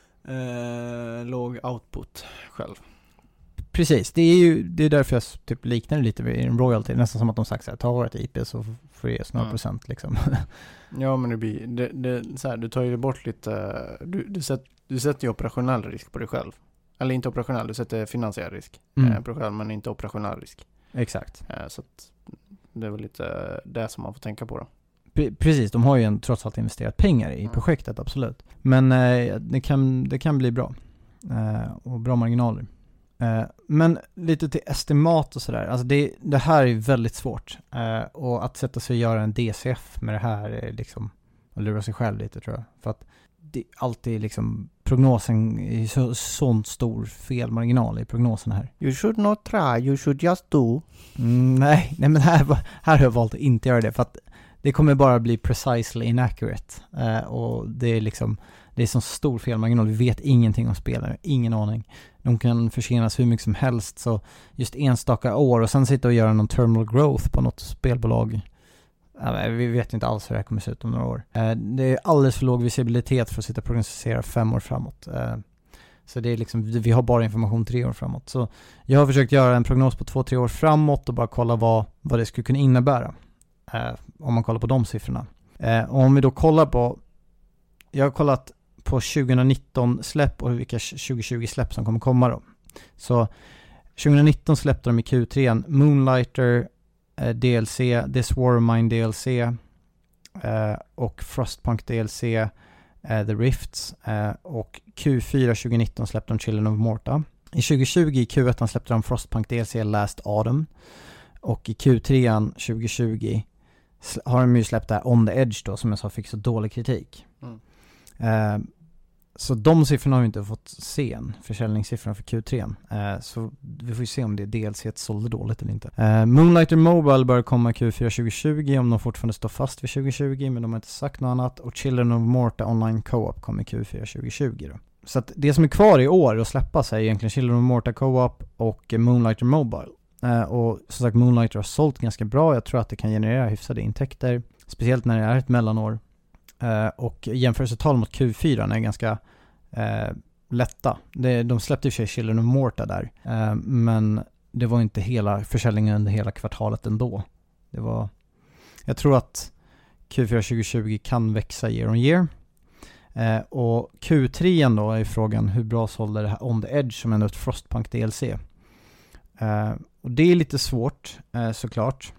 låg output själv. Precis, det är därför jag typ liknar det lite vid en royalty. Nästan som att de sagt så här, ta vårt IP så får det några procent liksom. Ja, men det blir det så här, du tar ju bort lite, du sätter ju operationell risk på dig själv. Eller inte operationell, du sätter finansiell risk på dig själv, men inte operationell risk. Exakt. Så att det är väl lite det som man får tänka på då. Precis, de har ju trots allt investerat pengar i projektet, absolut. Men det kan bli bra. Och bra marginaler. Men lite till estimat och sådär. Alltså det här är väldigt svårt. Och att sätta sig och göra en DCF med det här är liksom att lura sig själv lite, tror jag. För att det alltid liksom prognosen är sån stor felmarginal i prognosen här. You should not try, you should just do. Nej, men här har jag valt att inte göra det, för att det kommer bara bli precisely inaccurate. Och det är sån stor felmarginal. Vi vet ingenting om spelare, ingen aning. De kan försenas hur mycket som helst, så just enstaka år och sen sitta och göra någon terminal growth på något spelbolag. Vi vet inte alls hur det här kommer se ut om några år. Det är alldeles för låg visibilitet för att sitta och prognostisera 5 år framåt. Så det är liksom, vi har bara information 3 år framåt. Så jag har försökt göra en prognos på 2-3 år framåt och bara kolla vad det skulle kunna innebära. Om man kollar på de siffrorna. Och om vi då kollar på, jag har kollat på 2019 släpp och vilka 2020 släpp som kommer komma då. Så 2019 släppte de i Q3 Moonlighter DLC, This War of Mine DLC och Frostpunk DLC, The Rifts, och Q4 2019 släppte de Children of Morta. I 2020 i Q1 släppte de Frostpunk DLC Last Autumn. Och i Q3 2020 har de ju släppt det här On the Edge då, som jag sa fick så dålig kritik. Så de siffrorna har vi inte fått se än, försäljningssiffrorna för Q3. Så vi får ju se om det DLC sålde dåligt eller inte. Moonlighter Mobile bör komma Q4 2020 om de fortfarande står fast vid 2020, men de har inte sagt något annat. Och Children of Morta Online Co-op kommer Q4 2020 då. Så att det som är kvar i år att släppas är egentligen Children of Morta Co-op och Moonlighter Mobile. Och som sagt, Moonlighter har sålt ganska bra. Jag tror att det kan generera hyfsade intäkter, speciellt när det är ett mellanår. Och jämförelsetal mot Q4 är ganska lätta. De släppte i sig Children of Morta där. Men det var inte hela försäljningen under hela kvartalet ändå. Jag tror att Q4 2020 kan växa year on year. Och Q3 då är frågan hur bra sålde det här On the Edge som ändå ett Frostpunk DLC. Och det är lite svårt såklart.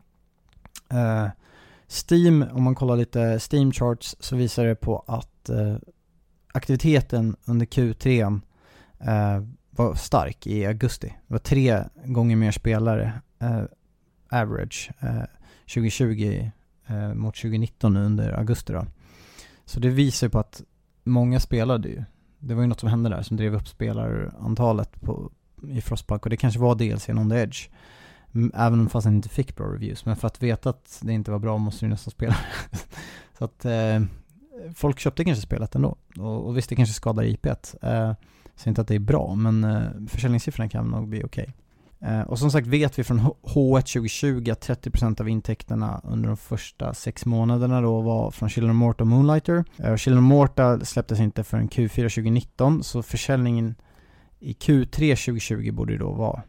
Steam, om man kollar lite Steam charts så visar det på att aktiviteten under Q3 var stark i augusti. Det var 3 gånger mer spelare average 2020 mot 2019 under augusti då. Så det visar på att många spelade ju. Det var ju något som hände där som drev upp spelarantalet i Frostpunk, och det kanske var DLC On the Edge. Även om fast den inte fick bra reviews. Men för att veta att det inte var bra måste du nästan spela. Så att folk köpte kanske spelet ändå. Och visst, det kanske skadar IP-et. Så inte att det är bra, men försäljningssiffrorna kan nog bli okej. Och som sagt vet vi från H1 2020 att 30% av intäkterna under de första 6 månaderna då var från Children of Morta och Moonlighter. Children of Morta släpptes inte förrän Q4 2019, så försäljningen i Q3 2020 borde då vara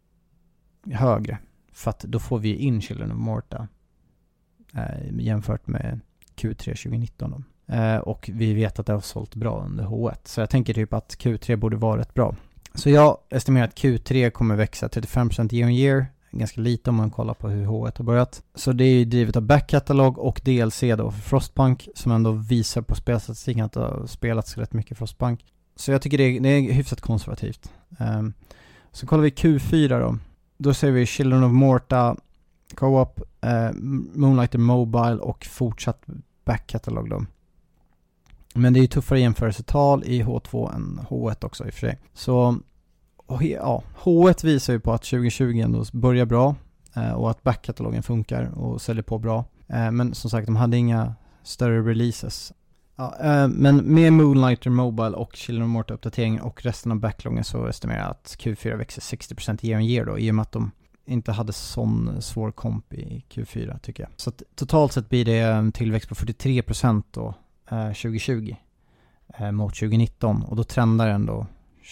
högre, för att då får vi in Children of Morta jämfört med Q3 2019 då. Och vi vet att det har sålt bra under H1, så jag tänker typ att Q3 borde vara rätt bra. Så jag estimerar att Q3 kommer växa 35% year on year, ganska lite om man kollar på hur H1 har börjat. Så det är ju drivet av backkatalog och DLC då för Frostpunk, som ändå visar på spelstatistiken att det har spelats rätt mycket Frostpunk. Så jag tycker det är hyfsat konservativt. Så kollar vi Q4 då. Då ser vi Children of Morta Co-op, Moonlighter Mobile och fortsatt backkatalog då. Men det är ju tuffare jämförelsetal i H2 än H1 också i och för sig. Så ja, H1 visar ju på att 2020 ändå börjar bra och att backkatalogen funkar och säljer på bra. Men som sagt, de hade inga större releases. Ja, men med Moonlighter Mobile och Children of Morta uppdateringen och resten av backloggen så estimerar jag att Q4 växer 60% year on year då, i och med att de inte hade sån svår komp i Q4 tycker jag. Så att totalt sett blir det en tillväxt på 43% då 2020 mot 2019, och då trendar den då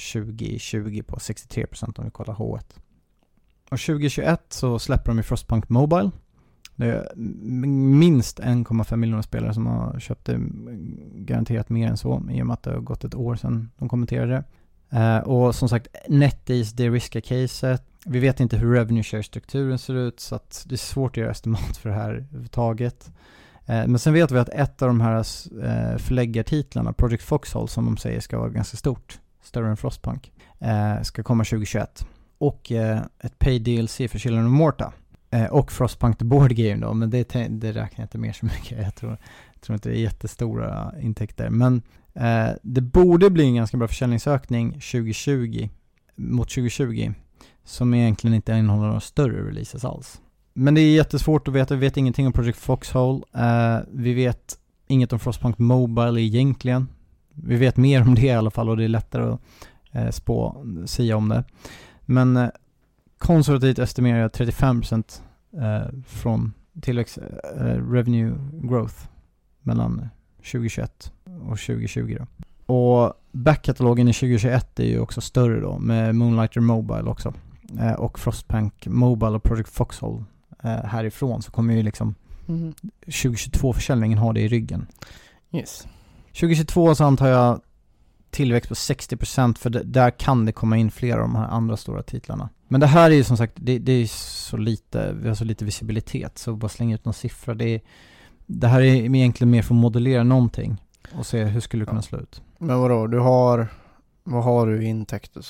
2020 på 63% om vi kollar H1. Och 2021 så släpper de i Frostpunk Mobile. Det är minst 1,5 miljoner spelare som har köpt det, garanterat mer än så, i och med att det har gått ett år sedan de kommenterade det. Och som sagt, NetEase, det riska-caset. Vi vet inte hur revenue share-strukturen ser ut, så att det är svårt att göra estimat för det här överhuvudtaget. Men sen vet vi att ett av de här förläggartitlarna, Project Foxhole, som de säger ska vara ganska stort, större än Frostpunk, ska komma 2021. Och ett paid DLC för Children of Morta. Och Frostpunk The Board Game då, men det räknar jag inte mer så mycket. Jag tror inte det är jättestora intäkter. Men det borde bli en ganska bra försäljningsökning 2020 mot 2020, som egentligen inte innehåller några större releases alls. Men det är jättesvårt att veta. Vi vet ingenting om Project Foxhole. Vi vet inget om Frostpunk Mobile egentligen. Vi vet mer om det i alla fall, och det är lättare att säga om det. Men konservativt estimerar jag 35% från tillväxt revenue growth mellan 2021 och 2020 då. Och backkatalogen i 2021 är ju också större då, med Moonlighter Mobile också. Och Frostpunk Mobile och Project Foxhole härifrån, så kommer ju liksom 2022-försäljningen ha det i ryggen. Yes. 2022 så antar jag tillväxt på 60%, för där kan det komma in flera av de här andra stora titlarna. Men det här är ju som sagt, det är så lite, vi har så lite visibilitet, så bara slänga ut någon siffra. Det här är egentligen mer för att modellera någonting och se hur skulle det kunna slå ut. Men vadå, vad har du i intäkter? Så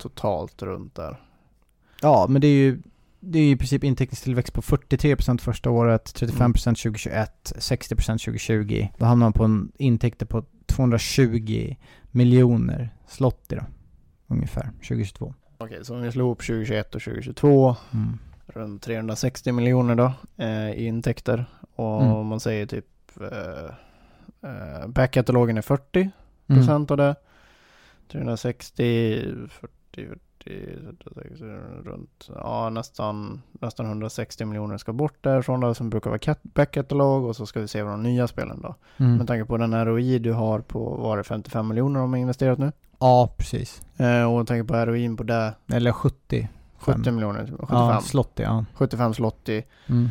totalt runt där. Ja, men det är ju i princip intäktstillväxt på 43% första året, 35% 2021, 60% 2020. Då hamnar man på en intäkter på 220 miljoner zloty då, ungefär, 2022. Okej, så om vi slår upp 2021 och 2022, runt 360 miljoner då i intäkter. Och man säger typ backkatalogen är 40% av det. 360, 40, runt, ja, nästan 160 miljoner ska bort därifrån då, som brukar vara backkatalog, och så ska vi se vad de nya spelen då. Med tanke på den ROI du har på, var det 55 miljoner de har investerat nu? Ja, precis. Och med tanke på ROI på det, eller 70 miljoner, 75. Ja, zloty, ja. 75 zloty.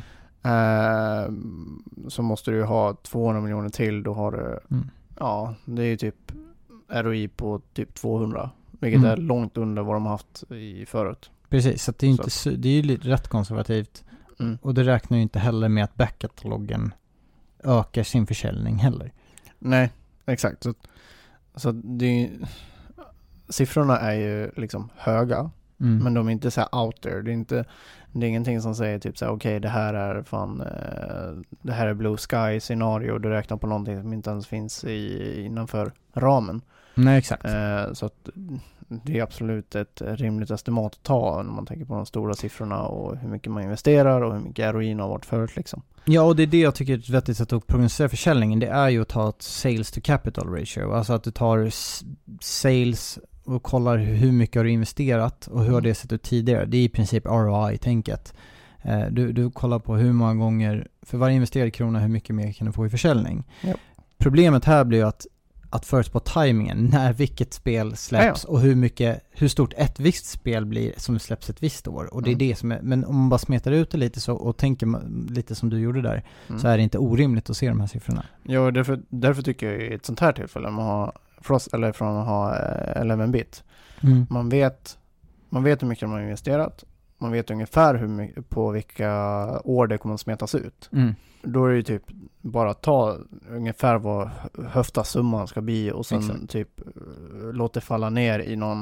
Så måste du ha 200 miljoner till, då har du ja, det är ju typ ROI på typ 200, vilket är långt under vad de har haft i förut. Precis, så det är ju inte det är ju rätt konservativt. Och det räknar ju inte heller med att backkatalogen ökar sin försäljning heller. Nej, exakt. Så det är, siffrorna är ju liksom höga, men de är inte så här out there. Det är ingenting som säger typ så här, okej, det här är fan det här är blue sky scenario, du räknar på någonting som inte ens finns innanför ramen. Nej, exakt. Så att det är absolut ett rimligt estimat att ta när man tänker på de stora siffrorna och hur mycket man investerar och hur mycket ROI har varit förut liksom. Ja, och det är det jag tycker är ett vettigt sätt att prognosera försäljningen. Det är ju att ta ett sales to capital ratio. Alltså att du tar sales och kollar hur mycket har du investerat och hur har det sett ut tidigare. Det är i princip ROI-tänket. Du kollar på hur många gånger, för varje investerad krona, hur mycket mer kan du få i försäljning. Yep. Problemet här blir ju att förutspå timingen, när vilket spel släpps och hur stort ett visst spel blir som släpps ett visst år. Och det är det som är, men om man bara smetar ut det lite så och tänker lite som du gjorde där, så är det inte orimligt att se de här siffrorna. Ja, därför tycker jag i ett sånt här tillfälle från att ha 11-bit. Man vet hur mycket de har investerat. Man vet ungefär på vilka år det kommer att smetas ut. Då är det ju typ bara ta ungefär vad höfta summan ska bli och sen typ låta det falla ner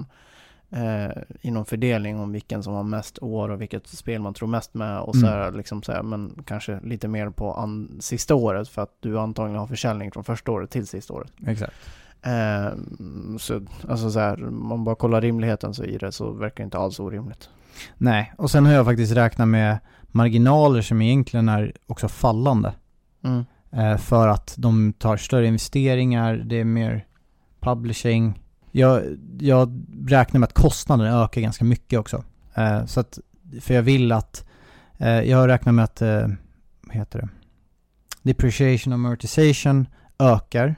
i någon fördelning om vilken som har mest år och vilket spel man tror mest med, och så här, liksom så här, men kanske lite mer på sista året, för att du antagligen har försäljning från första året till sista året. Exakt. Så alltså så här, man bara kollar rimligheten så i det, så verkar det inte alls orimligt. Nej, och sen har jag faktiskt räknat med marginaler som egentligen är också fallande. För att de tar större investeringar, det är mer publishing. Jag räknar med att kostnaden ökar ganska mycket också. Så att, för jag vill att jag räknar med att vad heter det? Depreciation och amortization ökar.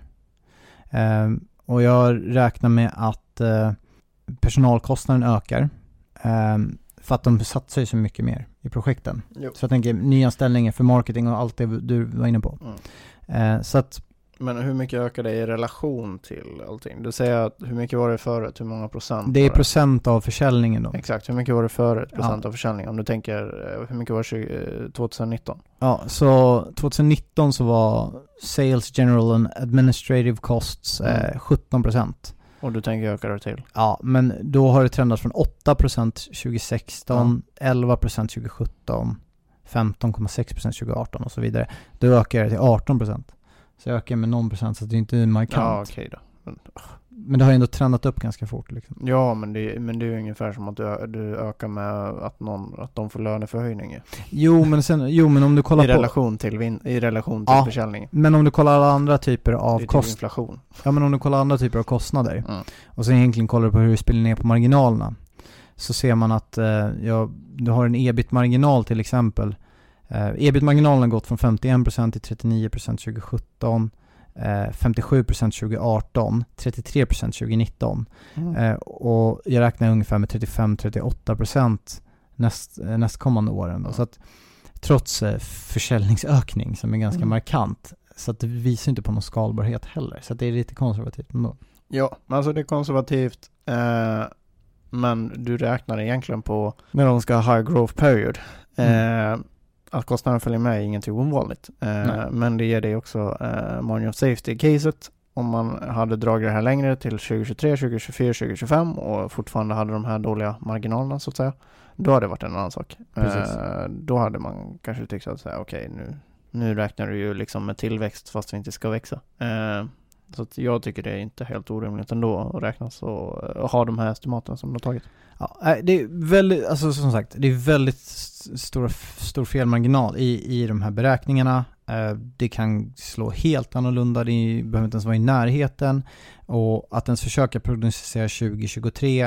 Och jag räknar med att personalkostnaden ökar. För att de satsar ju så mycket mer i projekten. Jo. Så jag tänker nyanställningar för marketing och allt det du var inne på. Så att, men hur mycket ökar det i relation till allting? Du säger att hur mycket var det förut? Hur många procent? Det är procent av försäljningen då. Exakt, hur mycket var det förut? Procent av försäljningen. Om du tänker, hur mycket var det 2019? Ja, så 2019 så var Sales General and Administrative Costs 17%. Och du tänker öka det till? Ja, men då har det trendat från 8% 2016, 11% 2017, 15,6% 2018 och så vidare. Då ökar det till 18%. Så jag ökar med någon procent, så det är inte markant. Ja, okej då. Men det har ändå tränat upp ganska fort liksom. Ja, men det är ju ungefär som att du ökar med att de får löneförhöjning. Jo, men om du kollar i relation till försäljningen. Men om du kollar alla andra typer av inflation. Ja, men om du kollar andra typer av kostnader och sen egentligen kollar du på hur du spelar ner på marginalerna, så ser man att du har en EBIT-marginal till exempel. EBIT-marginalen har gått från 51% till 39% 2017, 57% 2018, 33% 2019. Och jag räknar ungefär med 35-38% nästkommande åren då. Så att trots försäljningsökning som är ganska markant, så att det visar inte på någon skalbarhet heller. Så att det är lite konservativt ändå. Ja, alltså det är konservativt, men du räknar egentligen på när de ska ha high growth period. Att kostnaden följer med är ingenting ovanligt. Men det ger dig också margin of safety-caset. om man hade dragit det här längre till 2023, 2024, 2025 och fortfarande hade de här dåliga marginalerna så att säga, då hade det varit en annan sak. Då hade man kanske tyckt att okej, nu räknar du ju liksom med tillväxt fast vi inte ska växa. Så att jag tycker det är inte helt orimligt ändå att räkna så och ha de här estimaten som de har tagit. Ja, det är väldigt, alltså som sagt, det är väldigt stor felmarginal i de här beräkningarna. Det kan slå helt annorlunda, det behöver inte ens vara i närheten, och att ens försöka prognostisera 2023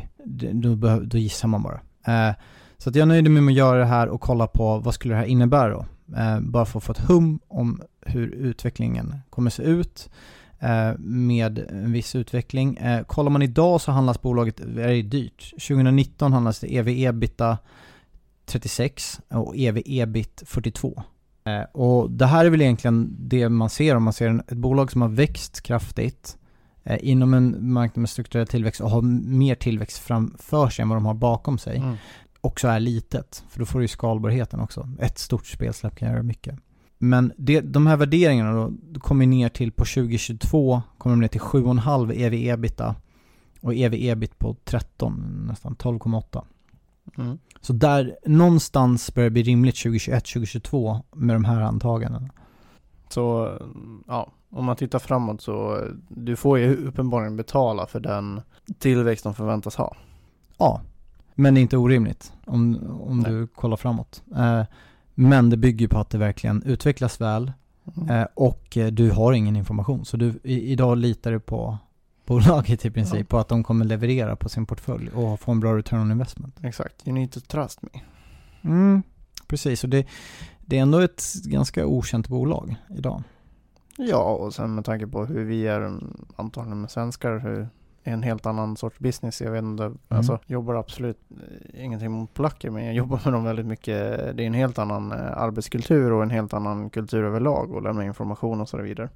då gissar man bara. Så att jag nöjde mig med att göra det här och kolla på vad skulle det här innebära då. Bara för att få ett hum om hur utvecklingen kommer se ut med en viss utveckling. Kollar man idag så handlas bolaget väldigt dyrt. 2019 handlas det EV/EBITDA 36 och EV/EBIT 42. Och det här är väl egentligen det man ser om man ser ett bolag som har växt kraftigt inom en marknad med strukturell tillväxt och har mer tillväxt framför sig än vad de har bakom sig. Också är litet, för då får du ju skalbarheten också. Ett stort spelsläpp kan göra mycket. Men de här värderingarna då kommer ner till på 2022 kommer de ner till 7,5 EV/EBITDA och EV/EBIT på 13, nästan 12,8. Så där någonstans börjar det bli rimligt 2021-2022 med de här antagandena. Så ja, om man tittar framåt så du får ju uppenbarligen betala för den tillväxt de förväntas ha. Ja, men det är inte orimligt om du kollar framåt. Men det bygger på att det verkligen utvecklas väl och du har ingen information. Så idag litar du på bolaget i princip, på att de kommer leverera på sin portfölj och få en bra return on investment. Exakt, you need to trust me. Precis, och det är ändå ett ganska okänt bolag idag. Ja, och sen med tanke på hur vi är antagligen med svenskar, hur en helt annan sorts business. Jag vet inte, alltså jobbar absolut ingenting mot polacker, men jag jobbar med dem väldigt mycket. Det är en helt annan arbetskultur och en helt annan kultur överlag och lämna information och så vidare.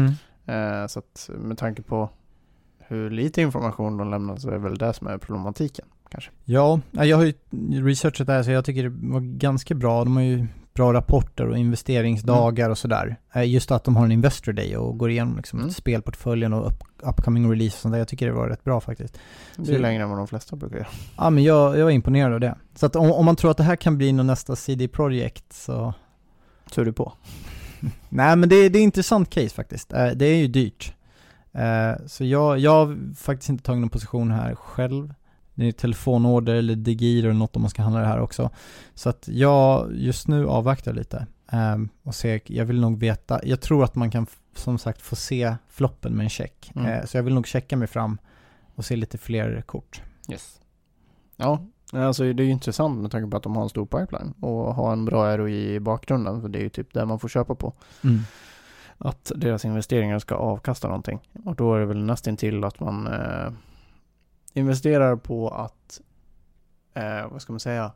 Så att med tanke på hur lite information de lämnar så är väl det som är problematiken kanske. Ja, jag har ju researchat det här så jag tycker det var ganska bra. De har ju bra rapporter och investeringsdagar och sådär. Just att de har en investor day och går igenom liksom spelportföljen och upcoming release och sånt där. Jag tycker det var rätt bra faktiskt. Det är längre än vad de flesta brukar göra. Ja, men jag var imponerad av det. Så att om man tror att det här kan bli någon nästa CD-projekt så är du på. Nej, men det är intressant case faktiskt. Det är ju dyrt. Så jag har faktiskt inte tagit någon position här själv. Det är telefonorder eller digir eller något om man ska handla det här också. Så att jag just nu avvaktar lite och ser, jag vill nog veta, jag tror att man kan som sagt få se floppen med en check. Så jag vill nog checka mig fram och se lite fler kort. Yes. Ja, alltså det är ju intressant med tanke på att de har en stor pipeline och har en bra ROI i bakgrunden, för det är ju typ där man får köpa på. Att deras investeringar ska avkasta någonting. Och då är det väl nästan till att man investerar på att vad ska man säga,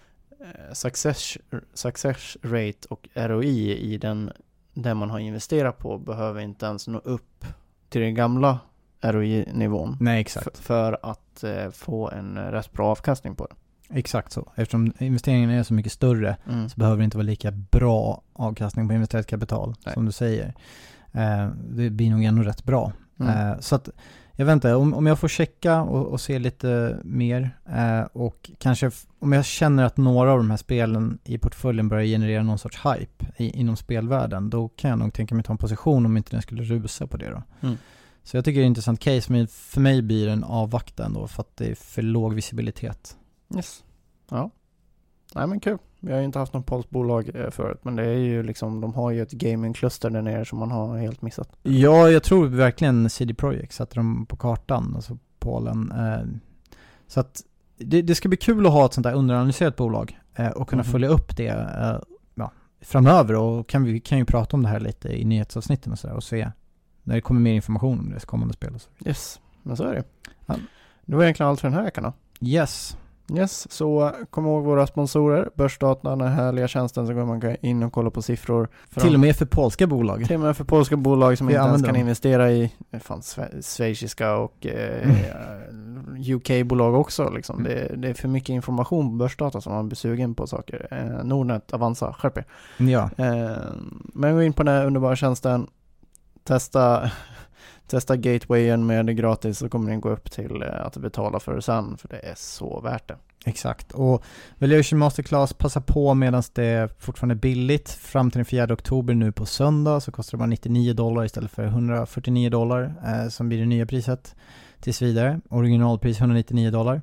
success rate och ROI i den där man har investerat på behöver inte ens nå upp till den gamla ROI-nivån. Nej, exakt. För att få en rätt bra avkastning på det. Exakt så. Eftersom investeringen är så mycket större så behöver det inte vara lika bra avkastning på investerat kapital. Nej. Som du säger. Det blir nog ändå rätt bra. Så att jag vet inte, om jag får checka och se lite mer och kanske om jag känner att några av de här spelen i portföljen börjar generera någon sorts hype inom spelvärlden, då kan jag nog tänka mig ta en position om inte den skulle rusa på det då. Så jag tycker det är ett intressant case, men för mig blir det en avvaktan då för att det är för låg visibilitet. Yes. Ja. Nej, men kul. Vi har ju inte haft någon polskt bolag förut, men det är ju liksom, de har ju ett gaming-kluster där nere som man har helt missat. Ja, jag tror verkligen CD Projekt satte dem på kartan, alltså Polen. Så att det ska bli kul att ha ett sånt där underanalyserat bolag och kunna följa upp det framöver, och kan ju prata om det här lite i nyhetsavsnitten och så där, och se när det kommer mer information om det kommande spel och så. Yes, men så är det. Ja. Det var egentligen allt för den här veckan då. Yes, så kom ihåg våra sponsorer. Börsdata, den här härliga tjänsten så går man in och kolla på siffror. Till och med för polska bolag. Till och med för polska bolag som inte ens kan investera i schweiziska och UK-bolag också. Liksom. Det är för mycket information på börsdata som man blir sugen på saker. Nordnet, Avanza, skärp er. Ja. Men gå in på den här underbara tjänsten. Testa Testa gatewayen med det gratis, så kommer ni gå upp till att betala för det sen, för det är så värt det. Exakt, och Valuation Masterclass, passa på medan det är fortfarande billigt. Fram till den 4 oktober nu på söndag så kostar det bara $99 istället för $149 som blir det nya priset tills vidare. Originalpris $199.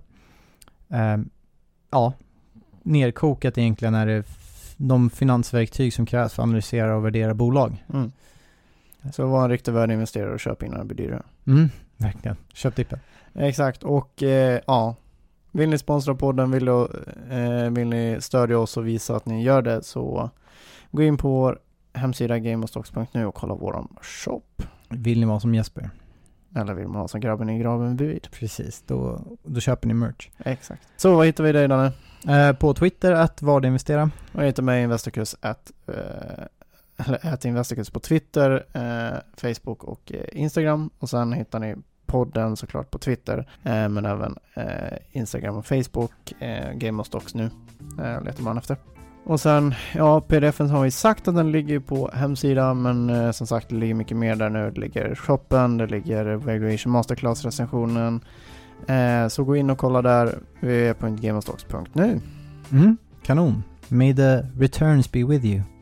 Ja, nerkokat egentligen är det de finansverktyg som krävs för att analysera och värdera bolag. Så var en riktig värdeinvesterare och köp innan det blir dyrare. Verkligen. Köp dippen. Exakt, och vill ni sponsra podden, vill ni stödja oss och visa att ni gör det, så gå in på vår hemsida gameofstocks.nu och kolla våran shop. Vill ni vara som Jesper? Eller vill man ha som grabben i graven bredvid? Precis, då köper ni merch. Exakt. Så vad hittar vi dig, Danne? På Twitter @vardinvestera. Och hittar mig Investorkus Investorkus på Twitter, Facebook och Instagram. Och sen hittar ni podden såklart på Twitter, men även Instagram och Facebook, Game of Stocks nu letar man efter. Och sen, pdf-en har vi sagt att den ligger på hemsidan, men som sagt det ligger mycket mer där nu. Det ligger shoppen, det ligger Valuation Masterclass recensionen, så gå in och kolla där, www.gameofstocks.nu. Kanon. May the returns be with you.